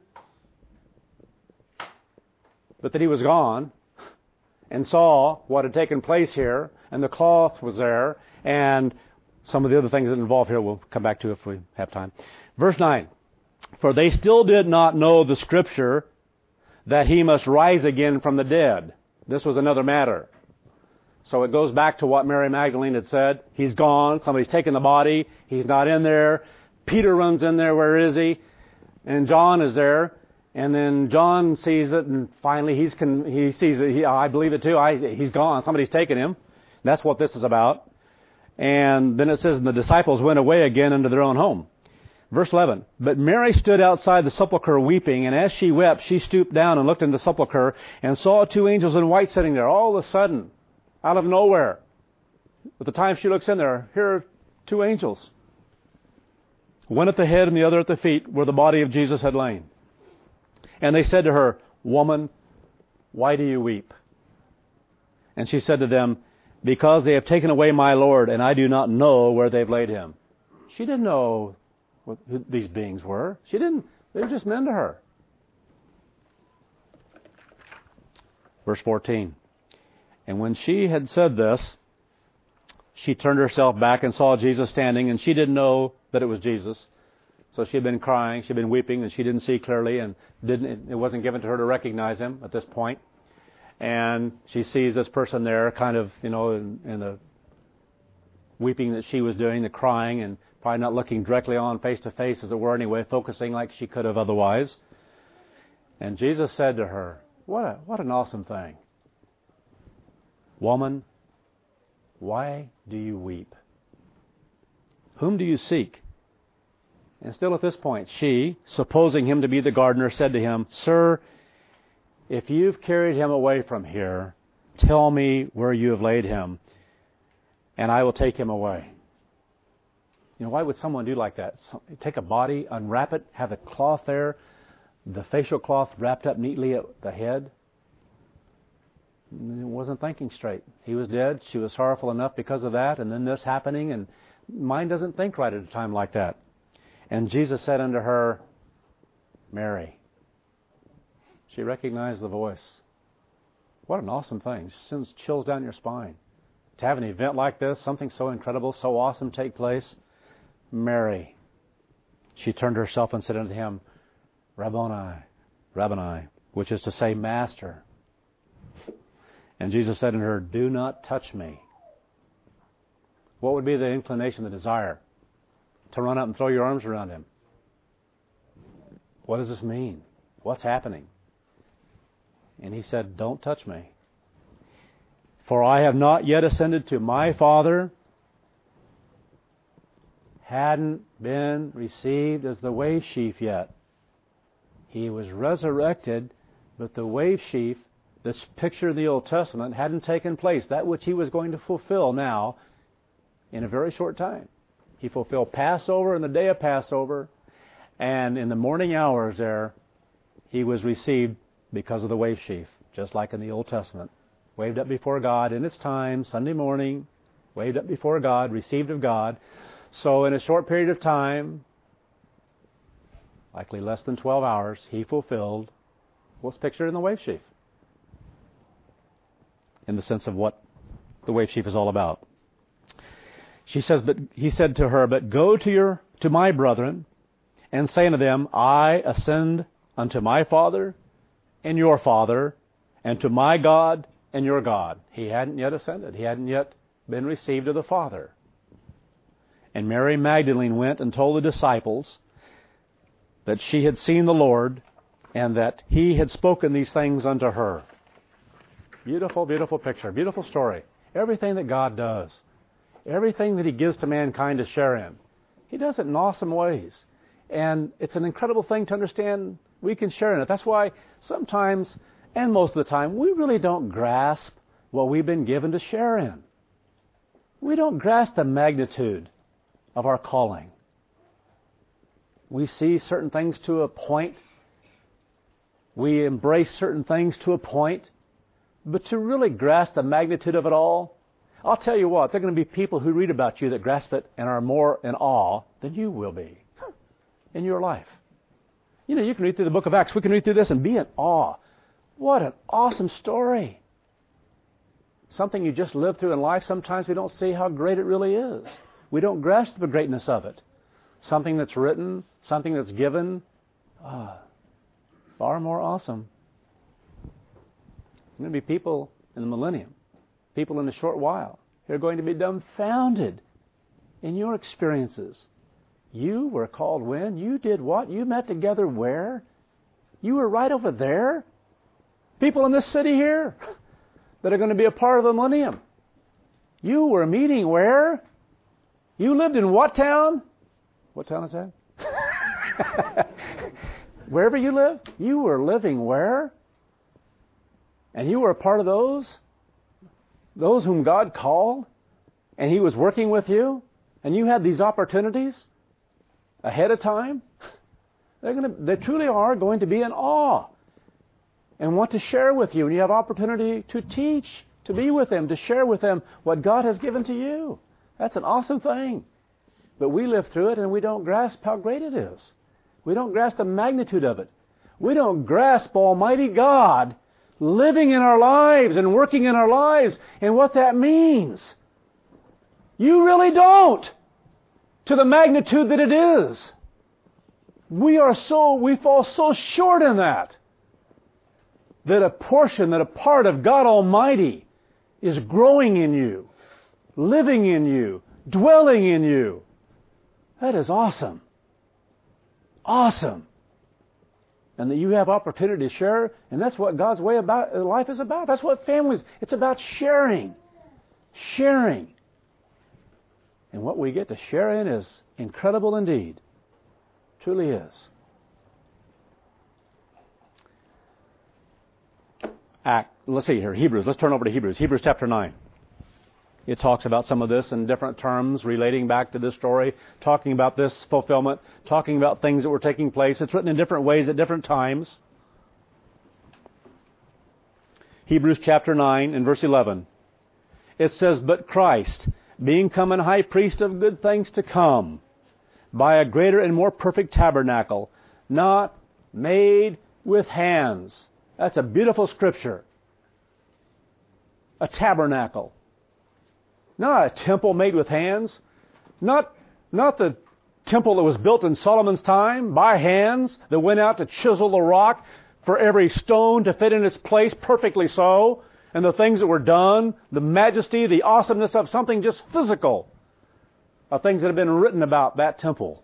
but that he was gone, and saw what had taken place here, and the cloth was there, and some of the other things that involve here we'll come back to if we have time. Verse 9, for they still did not know the Scripture that he must rise again from the dead. This was another matter. So it goes back to what Mary Magdalene had said. He's gone. Somebody's taken the body. He's not in there. Peter runs in there. Where is he? And John is there. And then John sees it, and finally he sees it. I believe it too. He's gone. Somebody's taken him. That's what this is about. And then it says, and the disciples went away again into their own home. Verse 11, but Mary stood outside the sepulchre weeping, and as she wept, she stooped down and looked into the sepulchre and saw two angels in white sitting there. All of a sudden, out of nowhere, At the time she looks in there, here are two angels. One at the head and the other at the feet, where the body of Jesus had lain. And they said to her, "Woman, why do you weep?" And she said to them, "Because they have taken away my Lord, and I do not know where they've laid him." She didn't know who these beings were. She didn't. They were just men to her. Verse 14. And when she had said this, she turned herself back and saw Jesus standing, and she didn't know that it was Jesus. So she had been crying, she had been weeping, and she didn't see clearly, and it wasn't given to her to recognize him at this point. And she sees this person there, kind of, in the weeping that she was doing, the crying, and probably not looking directly on face to face, as it were, anyway, focusing like she could have otherwise. And Jesus said to her, "What an awesome thing. Woman, why do you weep? Whom do you seek?" And still at this point, she, supposing him to be the gardener, said to him, "Sir, if you've carried him away from here, tell me where you have laid him, and I will take him away." Why would someone do like that? Take a body, unwrap it, have the cloth there, the facial cloth wrapped up neatly at the head? He wasn't thinking straight. He was dead. She was sorrowful enough because of that, and then this happening, and mind doesn't think right at a time like that. And Jesus said unto her, "Mary." She recognized the voice. What an awesome thing. It sends chills down your spine. To have an event like this, something so incredible, so awesome take place. "Mary." She turned herself and said unto him, "Rabboni, Rabboni," which is to say, Master. And Jesus said unto her, "Do not touch me." What would be the inclination, the desire? To run up and throw your arms around him. What does this mean? What's happening? And he said, "Don't touch me. For I have not yet ascended to my Father." Hadn't been received as the wave sheaf yet. He was resurrected, but the wave sheaf, this picture of the Old Testament, hadn't taken place. That which he was going to fulfill now in a very short time. He fulfilled Passover and the day of Passover, and in the morning hours there, he was received because of the wave sheaf, just like in the Old Testament. Waved up before God in its time, Sunday morning, waved up before God, received of God. So in a short period of time, likely less than 12 hours, he fulfilled what's pictured in the wave sheaf, in the sense of what the wave sheaf is all about. She says, but he said to her, "But go to my brethren, and say unto them, I ascend unto my Father and your Father, and to my God and your God." He hadn't yet ascended. He hadn't yet been received of the Father. And Mary Magdalene went and told the disciples that she had seen the Lord, and that he had spoken these things unto her. Beautiful, beautiful picture. Beautiful story. Everything that God does, everything that he gives to mankind to share in, he does it in awesome ways. And it's an incredible thing to understand we can share in it. That's why sometimes, and most of the time, we really don't grasp what we've been given to share in. We don't grasp the magnitude of our calling. We see certain things to a point. We embrace certain things to a point. But to really grasp the magnitude of it all, I'll tell you what, there are going to be people who read about you that grasp it and are more in awe than you will be in your life. You can read through the book of Acts. We can read through this and be in awe. What an awesome story. Something you just live through in life, sometimes we don't see how great it really is. We don't grasp the greatness of it. Something that's written, something that's given, far more awesome. There are going to be people in the millennium, people in a short while, who are going to be dumbfounded in your experiences. You were called when? You did what? You met together where? You were right over there? People in this city here that are going to be a part of the millennium. You were meeting where? You lived in what town? What town is that? Wherever you live, you were living where? And you were a part of those whom God called and He was working with you, and you had these opportunities ahead of time, they truly are going to be in awe and want to share with you. And you have opportunity to teach, to be with them, to share with them what God has given to you. That's an awesome thing. But we live through it and we don't grasp how great it is. We don't grasp the magnitude of it. We don't grasp Almighty God living in our lives and working in our lives and what that means. You really don't, to the magnitude that it is. We fall so short in that a part of God Almighty is growing in you, living in you, dwelling in you. That is awesome. Awesome. And that you have opportunity to share, and that's what God's way about life is about. That's what families, it's about sharing. Sharing. And what we get to share in is incredible indeed. Truly is. Let's see here, Hebrews. Let's turn over to Hebrews. Hebrews chapter 9. It talks about some of this in different terms, relating back to this story, talking about this fulfillment, talking about things that were taking place. It's written in different ways at different times. Hebrews chapter 9 and verse 11. It says, "But Christ, being come an high priest of good things to come, by a greater and more perfect tabernacle, not made with hands." That's a beautiful scripture. A tabernacle. Not a temple made with hands. Not the temple that was built in Solomon's time by hands, that went out to chisel the rock for every stone to fit in its place perfectly so, and the things that were done, the majesty, the awesomeness of something just physical, of things that have been written about that temple.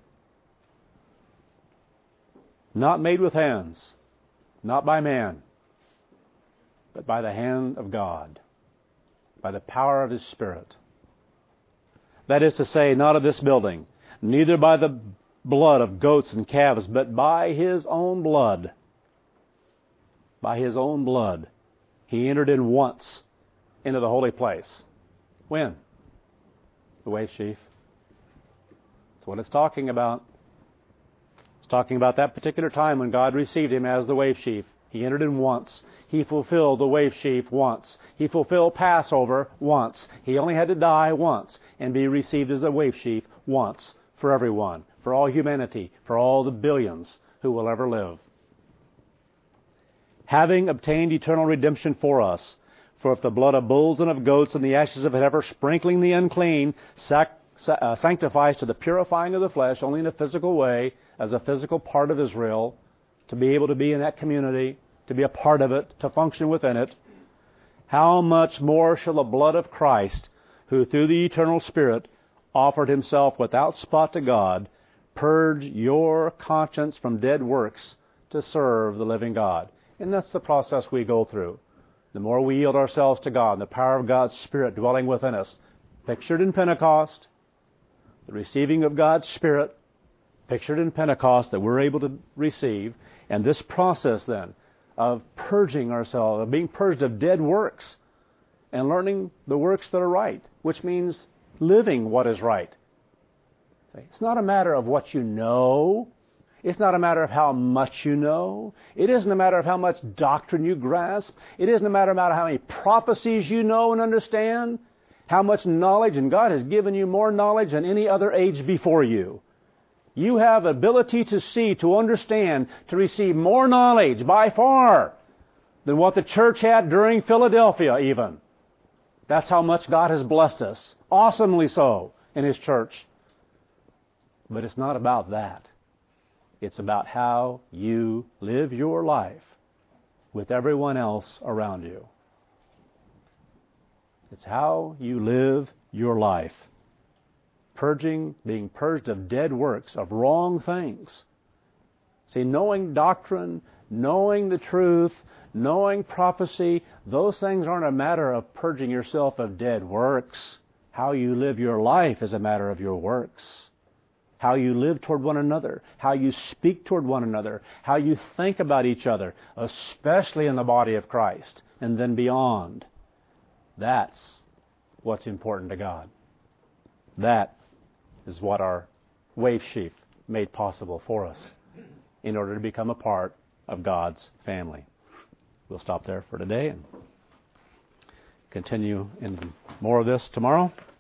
Not made with hands, not by man, but by the hand of God, by the power of His Spirit. That is to say, not of this building, neither by the blood of goats and calves, but by His own blood. By His own blood. He entered in once into the holy place. When? The wave sheaf. That's what it's talking about. It's talking about that particular time when God received Him as the wave sheaf. He entered in once. He fulfilled the wave sheaf once. He fulfilled Passover once. He only had to die once and be received as a wave sheaf once for everyone, for all humanity, for all the billions who will ever live. Having obtained eternal redemption for us, for if the blood of bulls and of goats and the ashes of a heifer sprinkling the unclean sanctifies to the purifying of the flesh only in a physical way, as a physical part of Israel, to be able to be in that community, to be a part of it, to function within it, how much more shall the blood of Christ, who through the eternal Spirit offered Himself without spot to God, purge your conscience from dead works to serve the living God? And that's the process we go through. The more we yield ourselves to God, the power of God's Spirit dwelling within us, pictured in Pentecost, the receiving of God's Spirit, pictured in Pentecost that we're able to receive, and this process then of purging ourselves, of being purged of dead works, and learning the works that are right, which means living what is right. It's not a matter of what you know. It's not a matter of how much you know. It isn't a matter of how much doctrine you grasp. It isn't a matter of how many prophecies you know and understand. How much knowledge, and God has given you more knowledge than any other age before you. You have ability to see, to understand, to receive more knowledge by far than what the church had during Philadelphia even. That's how much God has blessed us, awesomely so, in His church. But it's not about that. It's about how you live your life with everyone else around you. It's how you live your life. Purging, being purged of dead works, of wrong things. See, knowing doctrine, knowing the truth, knowing prophecy, those things aren't a matter of purging yourself of dead works. How you live your life is a matter of your works. How you live toward one another, how you speak toward one another, how you think about each other, especially in the body of Christ, and then beyond. That's what's important to God. That is what our Wave Sheaf made possible for us in order to become a part of God's family. We'll stop there for today and continue in more of this tomorrow.